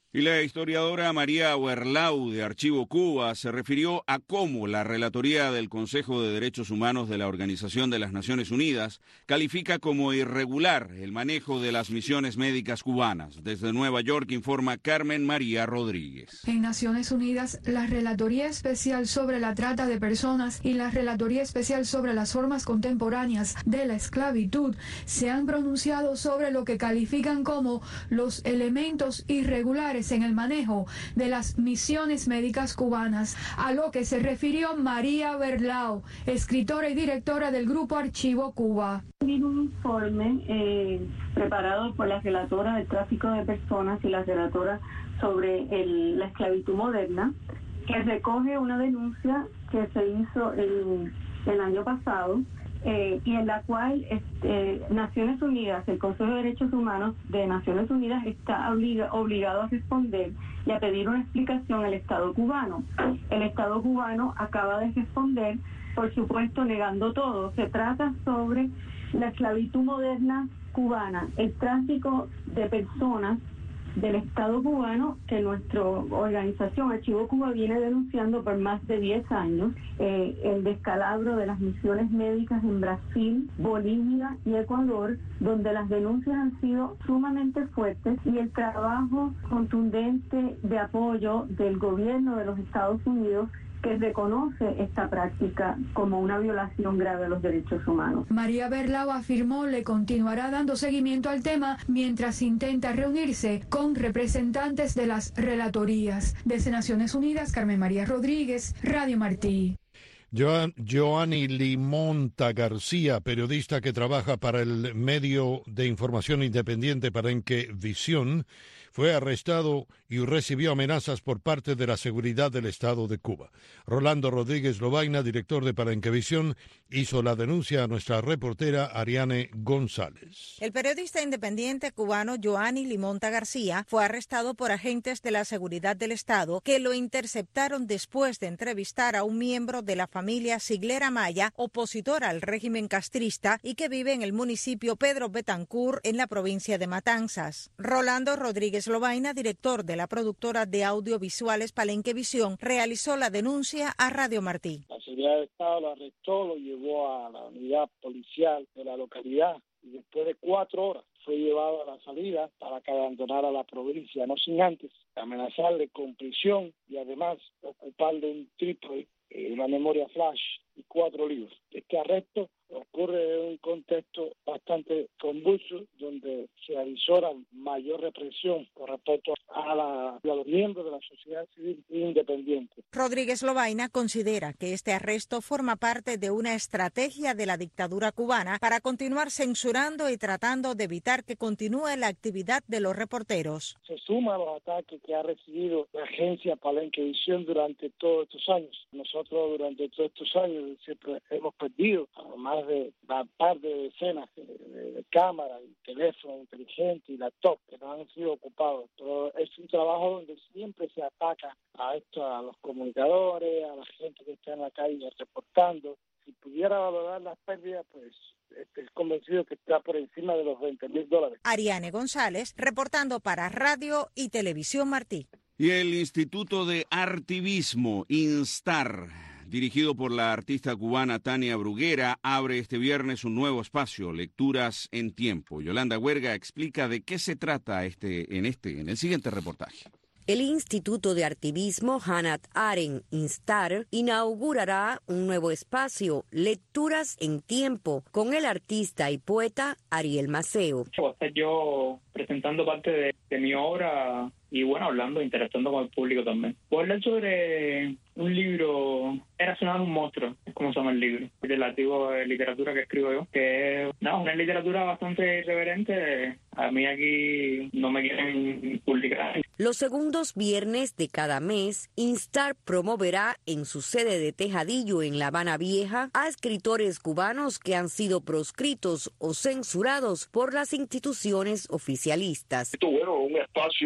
Y la historiadora María Werlau de Archivo Cuba se refirió a cómo la Relatoría del Consejo de Derechos Humanos de la Organización de las Naciones Unidas califica como irregular el manejo de las misiones médicas cubanas. Desde Nueva York informa Carmen María Rodríguez. En Naciones Unidas, la Relatoría Especial sobre la Trata de Personas y la Relatoría Especial sobre las Formas Contemporáneas de la Esclavitud se han pronunciado sobre lo que califican como los elementos irregulares en el manejo de las misiones médicas cubanas, a lo que se refirió María Werlau, escritora y directora del Grupo Archivo Cuba. Un informe eh, preparado por la relatora del tráfico de personas y la relatora sobre el, la esclavitud moderna, que recoge una denuncia que se hizo el, el año pasado, Eh, y en la cual este, Naciones Unidas, el Consejo de Derechos Humanos de Naciones Unidas está obliga, obligado a responder y a pedir una explicación al Estado cubano. El Estado cubano acaba de responder, por supuesto, negando todo. Se trata sobre la esclavitud moderna cubana, el tráfico de personas del Estado cubano que nuestra organización Archivo Cuba viene denunciando por más de diez años, eh, el descalabro de las misiones médicas en Brasil, Bolivia y Ecuador, donde las denuncias han sido sumamente fuertes y el trabajo contundente de apoyo del gobierno de los Estados Unidos, que reconoce esta práctica como una violación grave de los derechos humanos. María Werlau afirmó le continuará dando seguimiento al tema mientras intenta reunirse con representantes de las relatorías. Desde Naciones Unidas, Carmen María Rodríguez, Radio Martí. Joan, Joanny Limonta García, periodista que trabaja para el medio de información independiente Palenque Visión, fue arrestado y recibió amenazas por parte de la seguridad del Estado de Cuba. Rolando Rodríguez Lobaina, director de Palenquevisión, hizo la denuncia a nuestra reportera Ariane González. El periodista independiente cubano Joanny Limonta García fue arrestado por agentes de la seguridad del Estado que lo interceptaron después de entrevistar a un miembro de la familia Siglera Maya, opositora al régimen castrista y que vive en el municipio Pedro Betancur, en la provincia de Matanzas. Rolando Rodríguez Lobaina, director de la productora de audiovisuales Palenquevisión, realizó la denuncia a Radio Martí. La seguridad del Estado lo arrestó, lo llevó a la unidad policial de la localidad y después de cuatro horas fue llevado a la salida para que abandonara la provincia, no sin antes amenazarle con prisión y además ocuparle un trípode, una memoria flash y cuatro libros. Este arresto ocurre en un contexto bastante convulso donde se avisora mayor represión con respecto a, la, a los miembros de la sociedad civil independiente. Rodríguez Lobaina considera que este arresto forma parte de una estrategia de la dictadura cubana para continuar censurando y tratando de evitar que continúe la actividad de los reporteros. Se suma a los ataques que ha recibido la agencia Palenquevisión durante todos estos años. Nosotros durante todos estos años siempre hemos perdido más de un par de decenas de, de, de cámaras y teléfonos inteligentes y laptops que no han sido ocupados. Pero es un trabajo donde siempre se ataca a esto, a los comunicadores, a la gente que está en la calle reportando. Si pudiera valorar las pérdidas, pues estoy convencido que está por encima de los veinte mil dólares. Ariane González, reportando para Radio y Televisión Martí. Y el Instituto de Artivismo, INSTAR, dirigido por la artista cubana Tania Bruguera, abre este viernes un nuevo espacio, Lecturas en Tiempo. Yolanda Huerga explica de qué se trata este, en este, en el siguiente reportaje. El Instituto de Artivismo Hannah Arendt INSTAR inaugurará un nuevo espacio, Lecturas en Tiempo, con el artista y poeta Ariel Maceo. Voy a estar yo presentando parte de, de mi obra y bueno, hablando, interactuando con el público también. Voy a hablar sobre un libro, Érase una vez un monstruo, es como se llama el libro, relativo a literatura que escribo yo, que es no, una literatura bastante irreverente. A mí aquí no me quieren publicar. Los segundos viernes de cada mes, INSTAR promoverá en su sede de Tejadillo en La Habana Vieja a escritores cubanos que han sido proscritos o censurados por las instituciones oficialistas. Esto, bueno, un espacio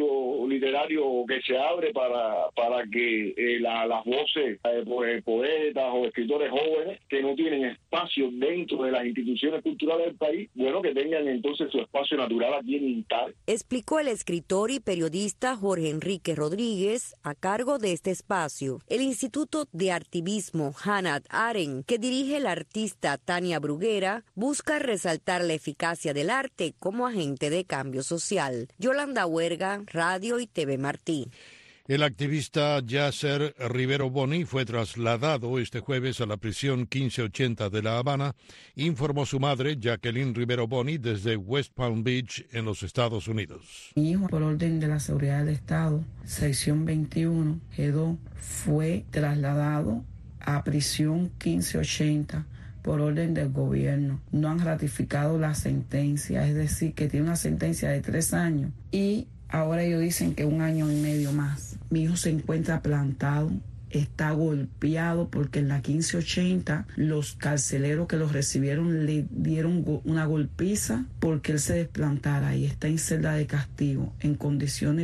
literario que se abre para, para que eh, la, las voces eh, pues, poetas o escritores jóvenes que no tienen espacio dentro de las instituciones culturales del país, bueno, que tengan entonces su espacio natural aquí en INTAR. Explicó el escritor y periodista Jorge Enrique Rodríguez, a cargo de este espacio. El Instituto de Artivismo Hannah Arendt, que dirige la artista Tania Bruguera, busca resaltar la eficacia del arte como agente de cambio social. Yolanda Huerga, Radio y T V Martí. El activista Yasser Rivero Boni fue trasladado este jueves a la prisión quince ochenta de La Habana, informó su madre, Jacqueline Rivero Boni, desde West Palm Beach, en los Estados Unidos. Mi hijo, por orden de la Seguridad del Estado, sección veintiuno, quedó, fue trasladado a prisión quince ochenta por orden del gobierno. No han ratificado la sentencia, es decir, que tiene una sentencia de tres años y ahora ellos dicen que un año y medio más. Mi hijo se encuentra plantado, está golpeado porque en la quince ochenta los carceleros que los recibieron le dieron go- una golpiza porque él se desplantara y está en celda de castigo en condiciones.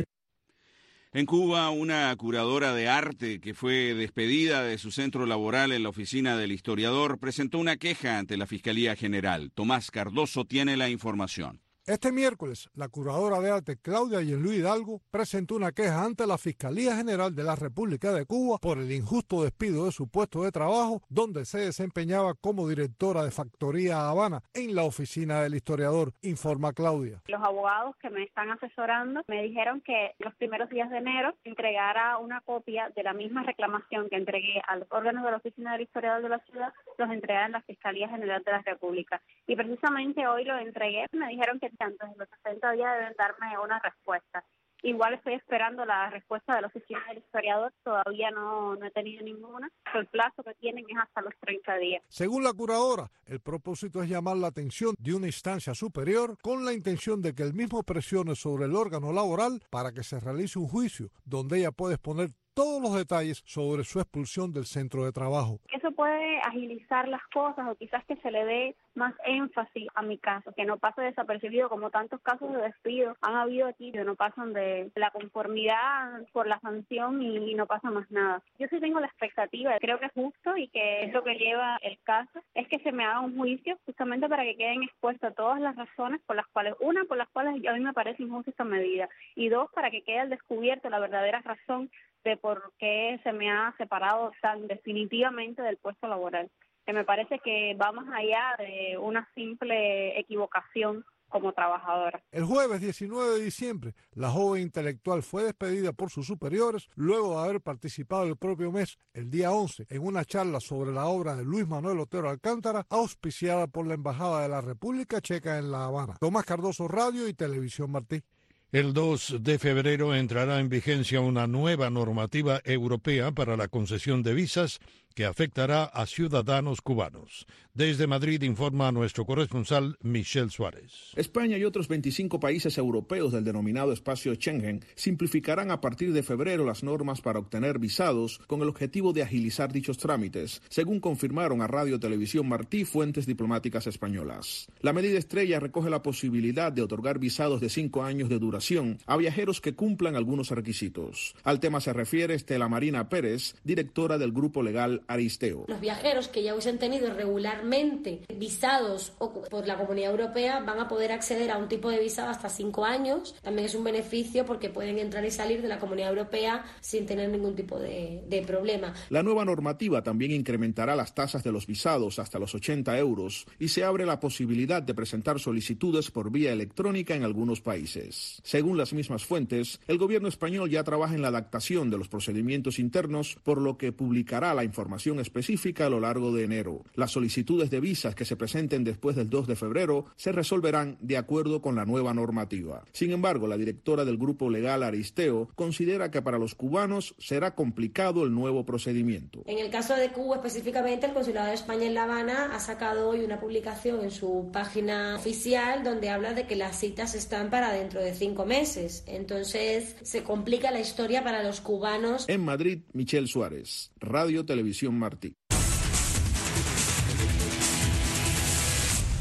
En Cuba, una curadora de arte que fue despedida de su centro laboral en la oficina del historiador presentó una queja ante la Fiscalía General. Tomás Cardoso tiene la información. Este miércoles, la curadora de arte Claudia Yenluí Hidalgo presentó una queja ante la Fiscalía General de la República de Cuba por el injusto despido de su puesto de trabajo, donde se desempeñaba como directora de Factoría Habana en la oficina del historiador, informa Claudia. Los abogados que me están asesorando me dijeron que los primeros días de enero entregara una copia de la misma reclamación que entregué a los órganos de la oficina del historiador de la ciudad, los entregué en la Fiscalía General de la República. Y precisamente hoy lo entregué, me dijeron que antes de los sesenta días deben darme una respuesta. Igual estoy esperando la respuesta de la oficina del historiador, todavía no, no he tenido ninguna. El plazo que tienen es hasta los treinta días. Según la curadora, el propósito es llamar la atención de una instancia superior con la intención de que el mismo presione sobre el órgano laboral para que se realice un juicio donde ella puede exponer todos los detalles sobre su expulsión del centro de trabajo. Eso puede agilizar las cosas o quizás que se le dé más énfasis a mi caso, que no pase desapercibido como tantos casos de despido han habido aquí, que no pasan de la conformidad por la sanción y, y no pasa más nada. Yo sí tengo la expectativa, creo que es justo y que es lo que lleva el caso, es que se me haga un juicio justamente para que queden expuestas todas las razones por las cuales, una, por las cuales a mí me parece injusta esta medida y dos, para que quede al descubierto la verdadera razón de por qué se me ha separado tan definitivamente del puesto laboral, que me parece que va más allá de una simple equivocación como trabajadora. El jueves diecinueve de diciembre, la joven intelectual fue despedida por sus superiores luego de haber participado el propio mes, el día once, en una charla sobre la obra de Luis Manuel Otero Alcántara, auspiciada por la Embajada de la República Checa en La Habana. Tomás Cardoso, Radio y Televisión Martí. El dos de febrero entrará en vigencia una nueva normativa europea para la concesión de visas que afectará a ciudadanos cubanos. Desde Madrid informa nuestro corresponsal Michel Suárez. España y otros veinticinco países europeos del denominado espacio Schengen simplificarán a partir de febrero las normas para obtener visados con el objetivo de agilizar dichos trámites, según confirmaron a Radio Televisión Martí fuentes diplomáticas españolas. La medida estrella recoge la posibilidad de otorgar visados de cinco años de duración a viajeros que cumplan algunos requisitos. Al tema se refiere Estela Marina Pérez, directora del grupo legal Aristeo. Los viajeros que ya hubiesen tenido regularmente visados por la Comunidad Europea van a poder acceder a un tipo de visado hasta cinco años. También es un beneficio porque pueden entrar y salir de la Comunidad Europea sin tener ningún tipo de, de problema. La nueva normativa también incrementará las tasas de los visados hasta los ochenta euros y se abre la posibilidad de presentar solicitudes por vía electrónica en algunos países. Según las mismas fuentes, el gobierno español ya trabaja en la adaptación de los procedimientos internos, por lo que publicará la información específica a lo largo de enero. Las solicitudes de visas que se presenten después del dos de febrero se resolverán de acuerdo con la nueva normativa. Sin embargo, la directora del grupo legal Aristeo considera que para los cubanos será complicado el nuevo procedimiento. En el caso de Cuba específicamente, el Consulado de España en La Habana ha sacado hoy una publicación en su página oficial donde habla de que las citas están para dentro de cinco meses. Entonces se complica la historia para los cubanos. En Madrid, Michel Suárez, Radio Televisión Martí.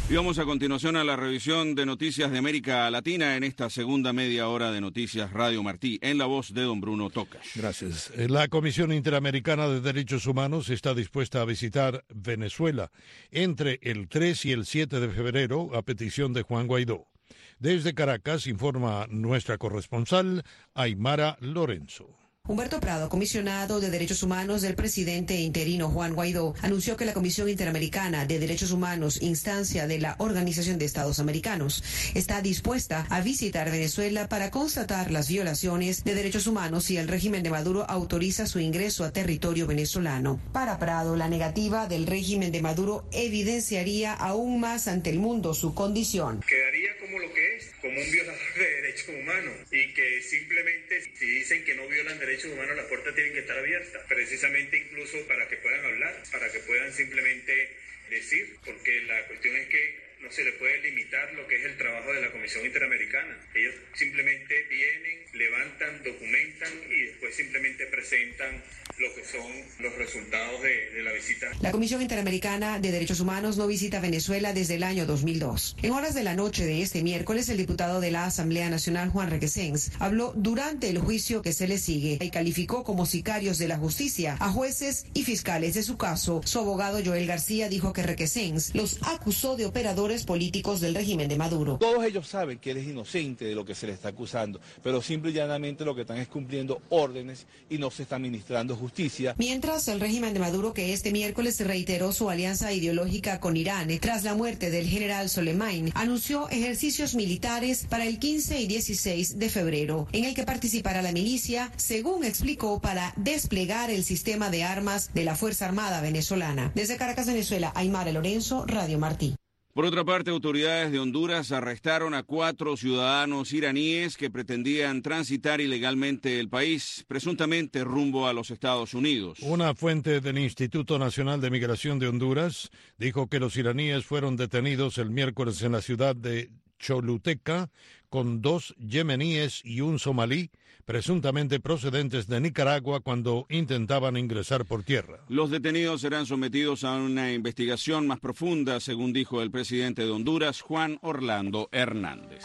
Y vamos a continuación a la revisión de noticias de América Latina en esta segunda media hora de Noticias Radio Martí, en la voz de don Bruno Tocas. Gracias. La Comisión Interamericana de Derechos Humanos está dispuesta a visitar Venezuela entre el tres y el siete de febrero a petición de Juan Guaidó. Desde Caracas informa nuestra corresponsal Aymara Lorenzo. Humberto Prado, comisionado de Derechos Humanos del presidente interino Juan Guaidó, anunció que la Comisión Interamericana de Derechos Humanos, instancia de la Organización de Estados Americanos, está dispuesta a visitar Venezuela para constatar las violaciones de derechos humanos si el régimen de Maduro autoriza su ingreso a territorio venezolano. Para Prado, la negativa del régimen de Maduro evidenciaría aún más ante el mundo su condición. Quedaría como lo que es, como un violador de derechos humanos, y que simplemente si dicen que no violan derechos humanos, las puertas tienen que estar abiertas, precisamente incluso para que puedan hablar, para que puedan simplemente decir, porque la cuestión es que no se le puede limitar lo que es el trabajo de la Comisión Interamericana. Ellos simplemente vienen, levantan, documentan y después simplemente presentan lo que son los resultados de, de la visita. La Comisión Interamericana de Derechos Humanos no visita Venezuela desde el año dos mil dos. En horas de la noche de este miércoles, el diputado de la Asamblea Nacional, Juan Requesens, habló durante el juicio que se le sigue y calificó como sicarios de la justicia a jueces y fiscales de su caso. Su abogado Joel García dijo que Requesens los acusó de operadores políticos del régimen de Maduro. Todos ellos saben que él es inocente de lo que se le está acusando, pero simple y llanamente lo que están es cumpliendo órdenes y no se está administrando justicia. Justicia. Mientras, el régimen de Maduro, que este miércoles reiteró su alianza ideológica con Irán tras la muerte del general Soleimani, anunció ejercicios militares para el quince y dieciséis de febrero, en el que participará la milicia, según explicó, para desplegar el sistema de armas de la Fuerza Armada venezolana. Desde Caracas, Venezuela, Aymara Lorenzo, Radio Martí. Por otra parte, autoridades de Honduras arrestaron a cuatro ciudadanos iraníes que pretendían transitar ilegalmente el país, presuntamente rumbo a los Estados Unidos. Una fuente del Instituto Nacional de Migración de Honduras dijo que los iraníes fueron detenidos el miércoles en la ciudad de Choluteca con dos yemeníes y un somalí, presuntamente procedentes de Nicaragua, cuando intentaban ingresar por tierra. Los detenidos serán sometidos a una investigación más profunda, según dijo el presidente de Honduras, Juan Orlando Hernández.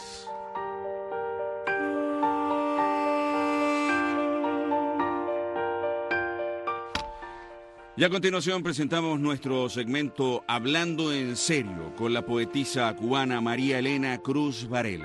Y a continuación presentamos nuestro segmento Hablando en Serio con la poetisa cubana María Elena Cruz Varela.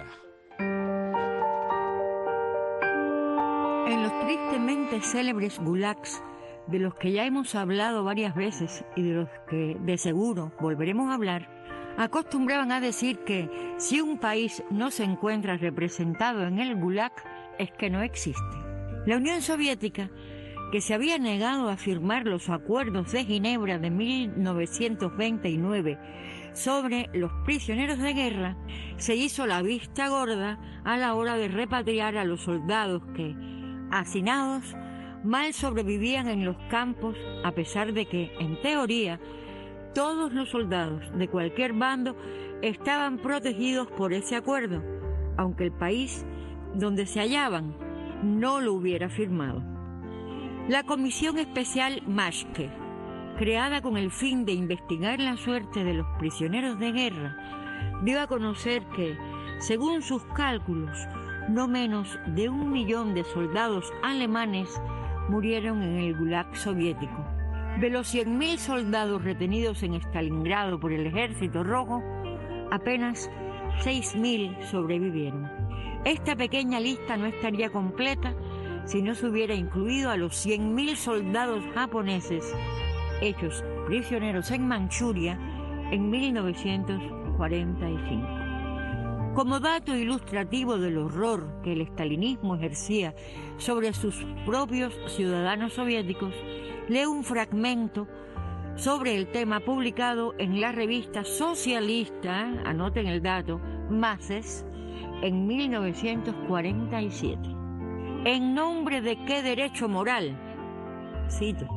En los tristemente célebres gulags, de los que ya hemos hablado varias veces y de los que de seguro volveremos a hablar, acostumbraban a decir que si un país no se encuentra representado en el gulag, es que no existe. La Unión Soviética, que se había negado a firmar los acuerdos de Ginebra de mil novecientos veintinueve sobre los prisioneros de guerra, se hizo la vista gorda a la hora de repatriar a los soldados que, hacinados, mal sobrevivían en los campos, a pesar de que, en teoría, todos los soldados de cualquier bando estaban protegidos por ese acuerdo, aunque el país donde se hallaban no lo hubiera firmado. La Comisión Especial Mashke, creada con el fin de investigar la suerte de los prisioneros de guerra, dio a conocer que, según sus cálculos, no menos de un millón de soldados alemanes murieron en el Gulag soviético. De los cien mil soldados retenidos en Stalingrado por el Ejército Rojo, apenas seis mil sobrevivieron. Esta pequeña lista no estaría completa si no se hubiera incluido a los cien mil soldados japoneses hechos prisioneros en Manchuria en mil novecientos cuarenta y cinco. Como dato ilustrativo del horror que el estalinismo ejercía sobre sus propios ciudadanos soviéticos, leo un fragmento sobre el tema publicado en la revista socialista, anoten el dato, Mases, en mil novecientos cuarenta y siete. ¿En nombre de qué derecho moral, cito,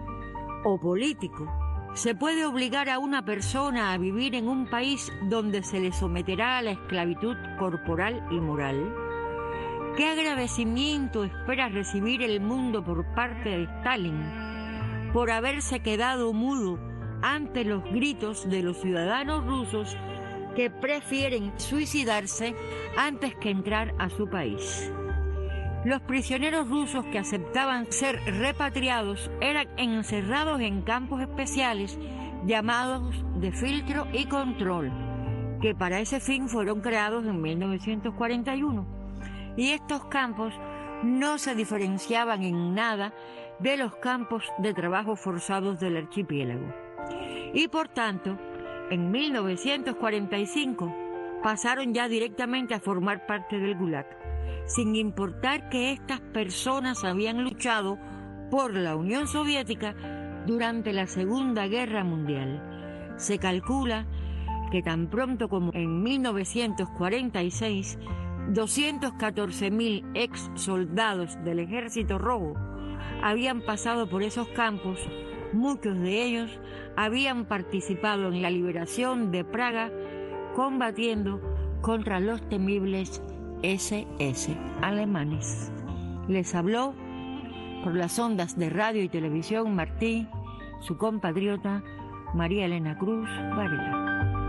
o político, se puede obligar a una persona a vivir en un país donde se le someterá a la esclavitud corporal y moral? ¿Qué agradecimiento espera recibir el mundo por parte de Stalin por haberse quedado mudo ante los gritos de los ciudadanos rusos que prefieren suicidarse antes que entrar a su país. Los prisioneros rusos que aceptaban ser repatriados eran encerrados en campos especiales llamados de filtro y control, que para ese fin fueron creados en mil novecientos cuarenta y uno. Y estos campos no se diferenciaban en nada de los campos de trabajo forzados del archipiélago. Y por tanto, en mil novecientos cuarenta y cinco pasaron ya directamente a formar parte del Gulag, sin importar que estas personas habían luchado por la Unión Soviética durante la Segunda Guerra Mundial. Se calcula que tan pronto como en mil novecientos cuarenta y seis, doscientos catorce mil ex soldados del Ejército Rojo habían pasado por esos campos. Muchos de ellos habían participado en la liberación de Praga, combatiendo contra los temibles ese ese alemanes. Les habló por las ondas de radio y televisión Martí, su compatriota María Elena Cruz Varela.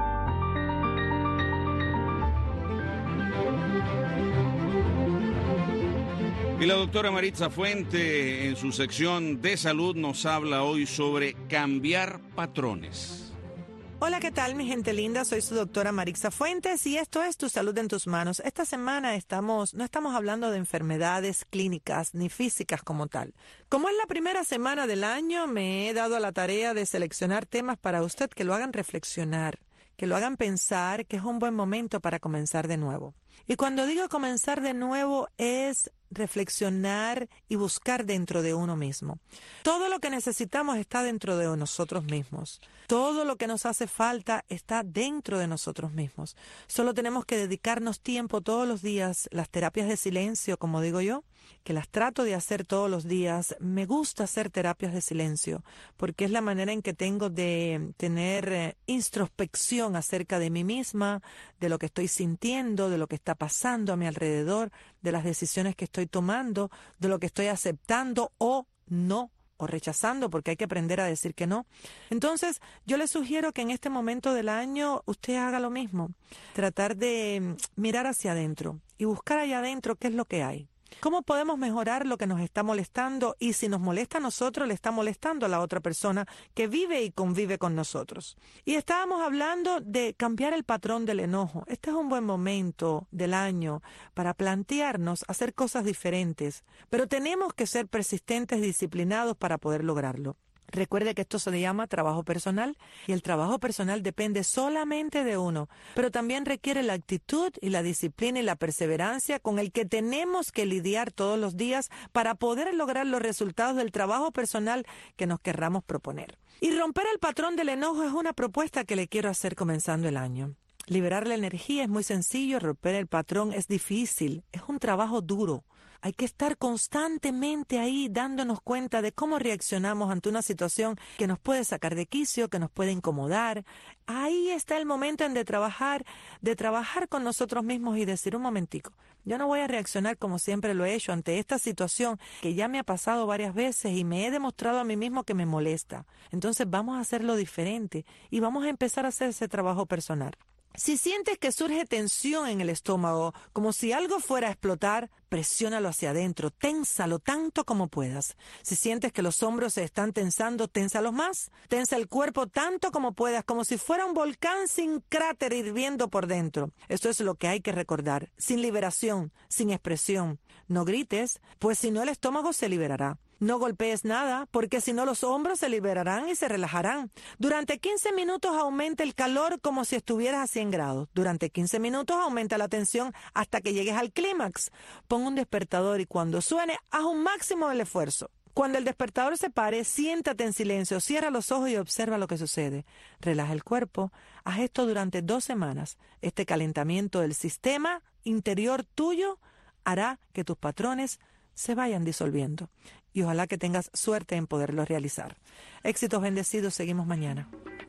Y la doctora Maritza Fuente, en su sección de salud, nos habla hoy sobre cambiar patrones. Hola, ¿qué tal, mi gente linda? Soy su doctora Maritza Fuentes y esto es Tu Salud en Tus Manos. Esta semana estamos, no estamos hablando de enfermedades clínicas ni físicas como tal. Como es la primera semana del año, me he dado a la tarea de seleccionar temas para usted que lo hagan reflexionar, que lo hagan pensar que es un buen momento para comenzar de nuevo. Y cuando digo comenzar de nuevo es reflexionar y buscar dentro de uno mismo. Todo lo que necesitamos está dentro de nosotros mismos. Todo lo que nos hace falta está dentro de nosotros mismos. Solo tenemos que dedicarnos tiempo todos los días. Las terapias de silencio, como digo yo, que las trato de hacer todos los días. Me gusta hacer terapias de silencio porque es la manera en que tengo de tener eh, introspección acerca de mí misma, de lo que estoy sintiendo, de lo que está pasando a mi alrededor, de las decisiones que estoy tomando, de lo que estoy aceptando o no, o rechazando, porque hay que aprender a decir que no. Entonces, yo le sugiero que en este momento del año usted haga lo mismo. Tratar de mirar hacia adentro y buscar allá adentro qué es lo que hay. ¿Cómo podemos mejorar lo que nos está molestando? Y si nos molesta a nosotros, le está molestando a la otra persona que vive y convive con nosotros. Y estábamos hablando de cambiar el patrón del enojo. Este es un buen momento del año para plantearnos hacer cosas diferentes, pero tenemos que ser persistentes y disciplinados para poder lograrlo. Recuerde que esto se llama trabajo personal y el trabajo personal depende solamente de uno, pero también requiere la actitud y la disciplina y la perseverancia con el que tenemos que lidiar todos los días para poder lograr los resultados del trabajo personal que nos querramos proponer. Y romper el patrón del enojo es una propuesta que le quiero hacer comenzando el año. Liberar la energía es muy sencillo, romper el patrón es difícil, es un trabajo duro. Hay que estar constantemente ahí dándonos cuenta de cómo reaccionamos ante una situación que nos puede sacar de quicio, que nos puede incomodar. Ahí está el momento en de trabajar, de trabajar con nosotros mismos y decir un momentico, yo no voy a reaccionar como siempre lo he hecho ante esta situación que ya me ha pasado varias veces y me he demostrado a mí mismo que me molesta. Entonces vamos a hacerlo diferente y vamos a empezar a hacer ese trabajo personal. Si sientes que surge tensión en el estómago, como si algo fuera a explotar, presiónalo hacia adentro, ténsalo tanto como puedas. Si sientes que los hombros se están tensando, ténsalos más. Tensa el cuerpo tanto como puedas, como si fuera un volcán sin cráter hirviendo por dentro. Esto es lo que hay que recordar, sin liberación, sin expresión. No grites, pues si no el estómago se liberará. No golpees nada, porque si no los hombros se liberarán y se relajarán. Durante quince minutos aumenta el calor como si estuvieras a cien grados. Durante quince minutos aumenta la tensión hasta que llegues al clímax. Pon un despertador y cuando suene, haz un máximo del esfuerzo. Cuando el despertador se pare, siéntate en silencio, cierra los ojos y observa lo que sucede. Relaja el cuerpo. Haz esto durante dos semanas. Este calentamiento del sistema interior tuyo hará que tus patrones se vayan disolviendo. Y ojalá que tengas suerte en poderlo realizar. Éxitos bendecidos, seguimos mañana.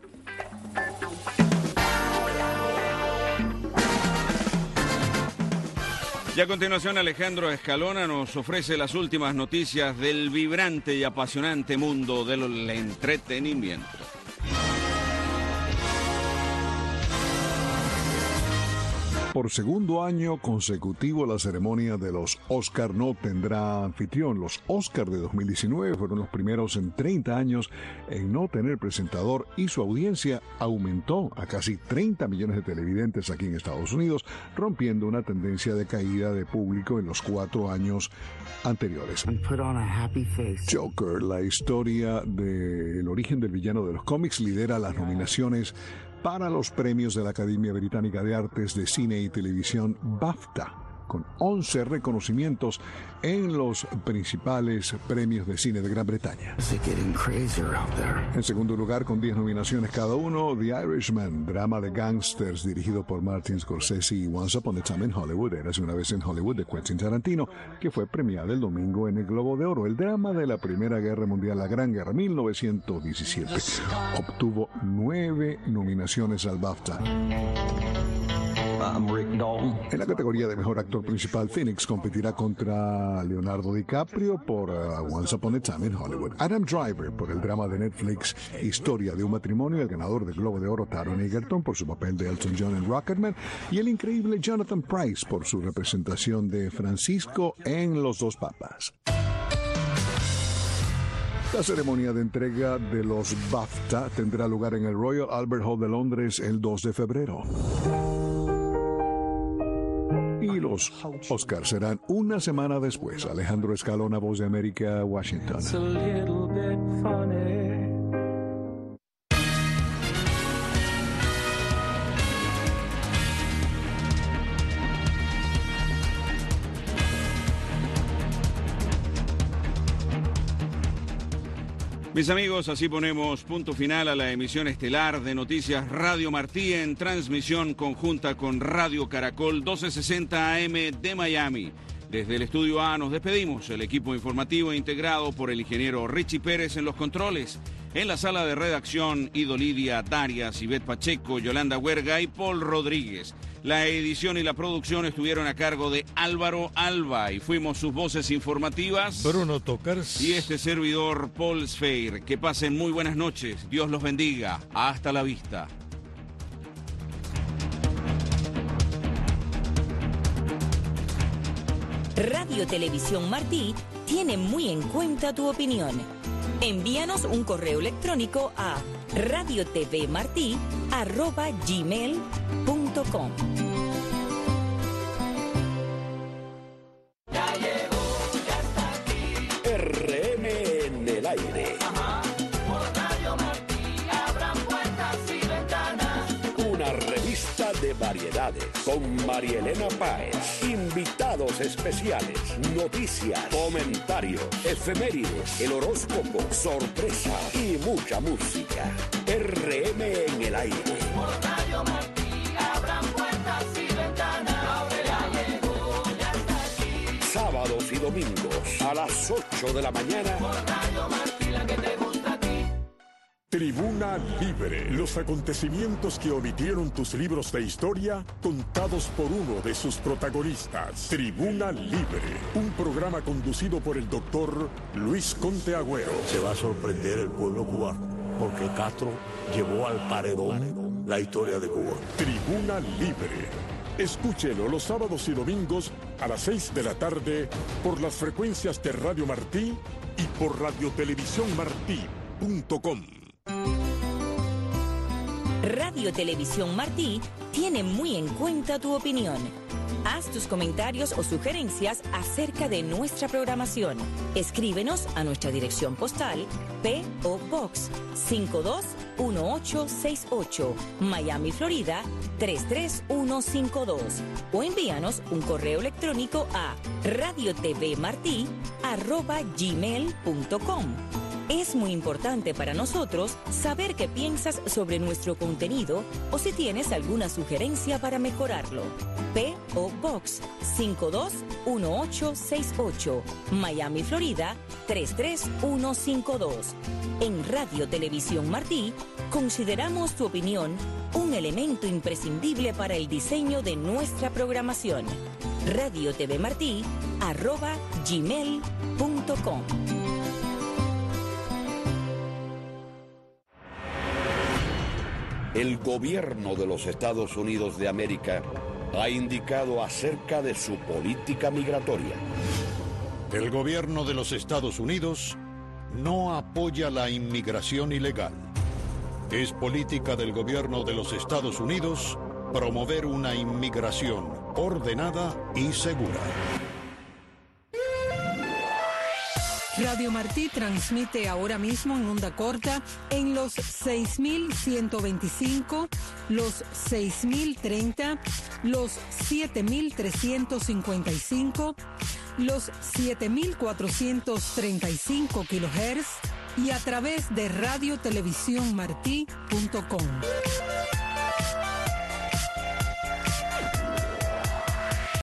Y a continuación Alejandro Escalona nos ofrece las últimas noticias del vibrante y apasionante mundo del entretenimiento. Por segundo año consecutivo, la ceremonia de los Oscar no tendrá anfitrión. Los Oscar de dos mil diecinueve fueron los primeros en treinta años en no tener presentador y su audiencia aumentó a casi treinta millones de televidentes aquí en Estados Unidos, rompiendo una tendencia de caída de público en los cuatro años anteriores. Joker, la historia del origen del villano de los cómics, lidera las nominaciones para los premios de la Academia Británica de Artes de Cine y Televisión BAFTA, con once reconocimientos en los principales premios de cine de Gran Bretaña. En segundo lugar, con diez nominaciones cada uno, The Irishman, drama de gangsters dirigido por Martin Scorsese, y Once Upon a Time in Hollywood, Érase una vez en Hollywood, de Quentin Tarantino, que fue premiada el domingo en el Globo de Oro. El drama de la Primera Guerra Mundial, La Gran Guerra, mil novecientos diecisiete, obtuvo nueve nominaciones al BAFTA. En la categoría de mejor actor principal, Phoenix competirá contra Leonardo DiCaprio por uh, Once Upon a Time in Hollywood, Adam Driver por el drama de Netflix Historia de un matrimonio, el ganador del Globo de Oro Taron Egerton por su papel de Elton John en Rocketman, y el increíble Jonathan Pryce por su representación de Francisco en Los Dos Papas. La ceremonia de entrega de los BAFTA tendrá lugar en el Royal Albert Hall de Londres el dos de febrero. Y los Oscars serán una semana después. Alejandro Escalona, Voz de América, Washington. Mis amigos, así ponemos punto final a la emisión estelar de Noticias Radio Martí en transmisión conjunta con Radio Caracol doce sesenta A M de Miami. Desde el Estudio A nos despedimos, el equipo informativo integrado por el ingeniero Richie Pérez en los controles. En la sala de redacción, Ido Lidia, Darias, Ivette Pacheco, Yolanda Huerga y Paul Rodríguez. La edición y la producción estuvieron a cargo de Álvaro Alba y fuimos sus voces informativas, Bruno Tocars y este servidor, Paul Sfeir. Que pasen muy buenas noches, Dios los bendiga, hasta la vista. Radio Televisión Martí tiene muy en cuenta tu opinión. Envíanos un correo electrónico a radiotvmartí arroba gmail punto com. Ya llegó, ya está aquí. R M en el aire. Ajá. Por Radio Martí abran puertas y ventanas. Una revista de variedades con María Elena Páez. Invitados especiales, noticias, comentarios, efemérides, el horóscopo, sorpresa y mucha música. R M en el aire. Por Radio Martí abran puertas y ventanas. Ya llegó, ya está aquí. Sábados y domingos a las ocho de la mañana. Por Radio Martí, la que te gusta a ti. Tribuna Libre, los acontecimientos que omitieron tus libros de historia contados por uno de sus protagonistas. Tribuna Libre, un programa conducido por el doctor Luis Conte Agüero. Se va a sorprender el pueblo cubano, porque Castro llevó al paredón la historia de Cuba. Tribuna Libre. Escúchelo los sábados y domingos a las seis de la tarde por las frecuencias de Radio Martí y por radiotelevisión martí punto com. Radio Televisión Martí tiene muy en cuenta tu opinión. Haz tus comentarios o sugerencias acerca de nuestra programación. Escríbenos a nuestra dirección postal P O Box cinco dos uno ocho seis ocho, Miami, Florida tres tres uno cinco dos, o envíanos un correo electrónico a radiotvmartí arroba gmail punto com. Es muy importante para nosotros saber qué piensas sobre nuestro contenido o si tienes alguna sugerencia para mejorarlo. P O Box cinco dos uno ocho seis ocho, Miami, Florida tres tres uno cinco dos. En Radio Televisión Martí consideramos tu opinión un elemento imprescindible para el diseño de nuestra programación. radiotvmartí arroba gmail punto com. El gobierno de los Estados Unidos de América ha indicado acerca de su política migratoria. El gobierno de los Estados Unidos no apoya la inmigración ilegal. Es política del gobierno de los Estados Unidos promover una inmigración ordenada y segura. Radio Martí transmite ahora mismo en onda corta en los seis mil ciento veinticinco, los seis mil treinta, los siete mil trescientos cincuenta y cinco, los siete mil cuatrocientos treinta y cinco kilohertz y a través de radio televisión martí punto com.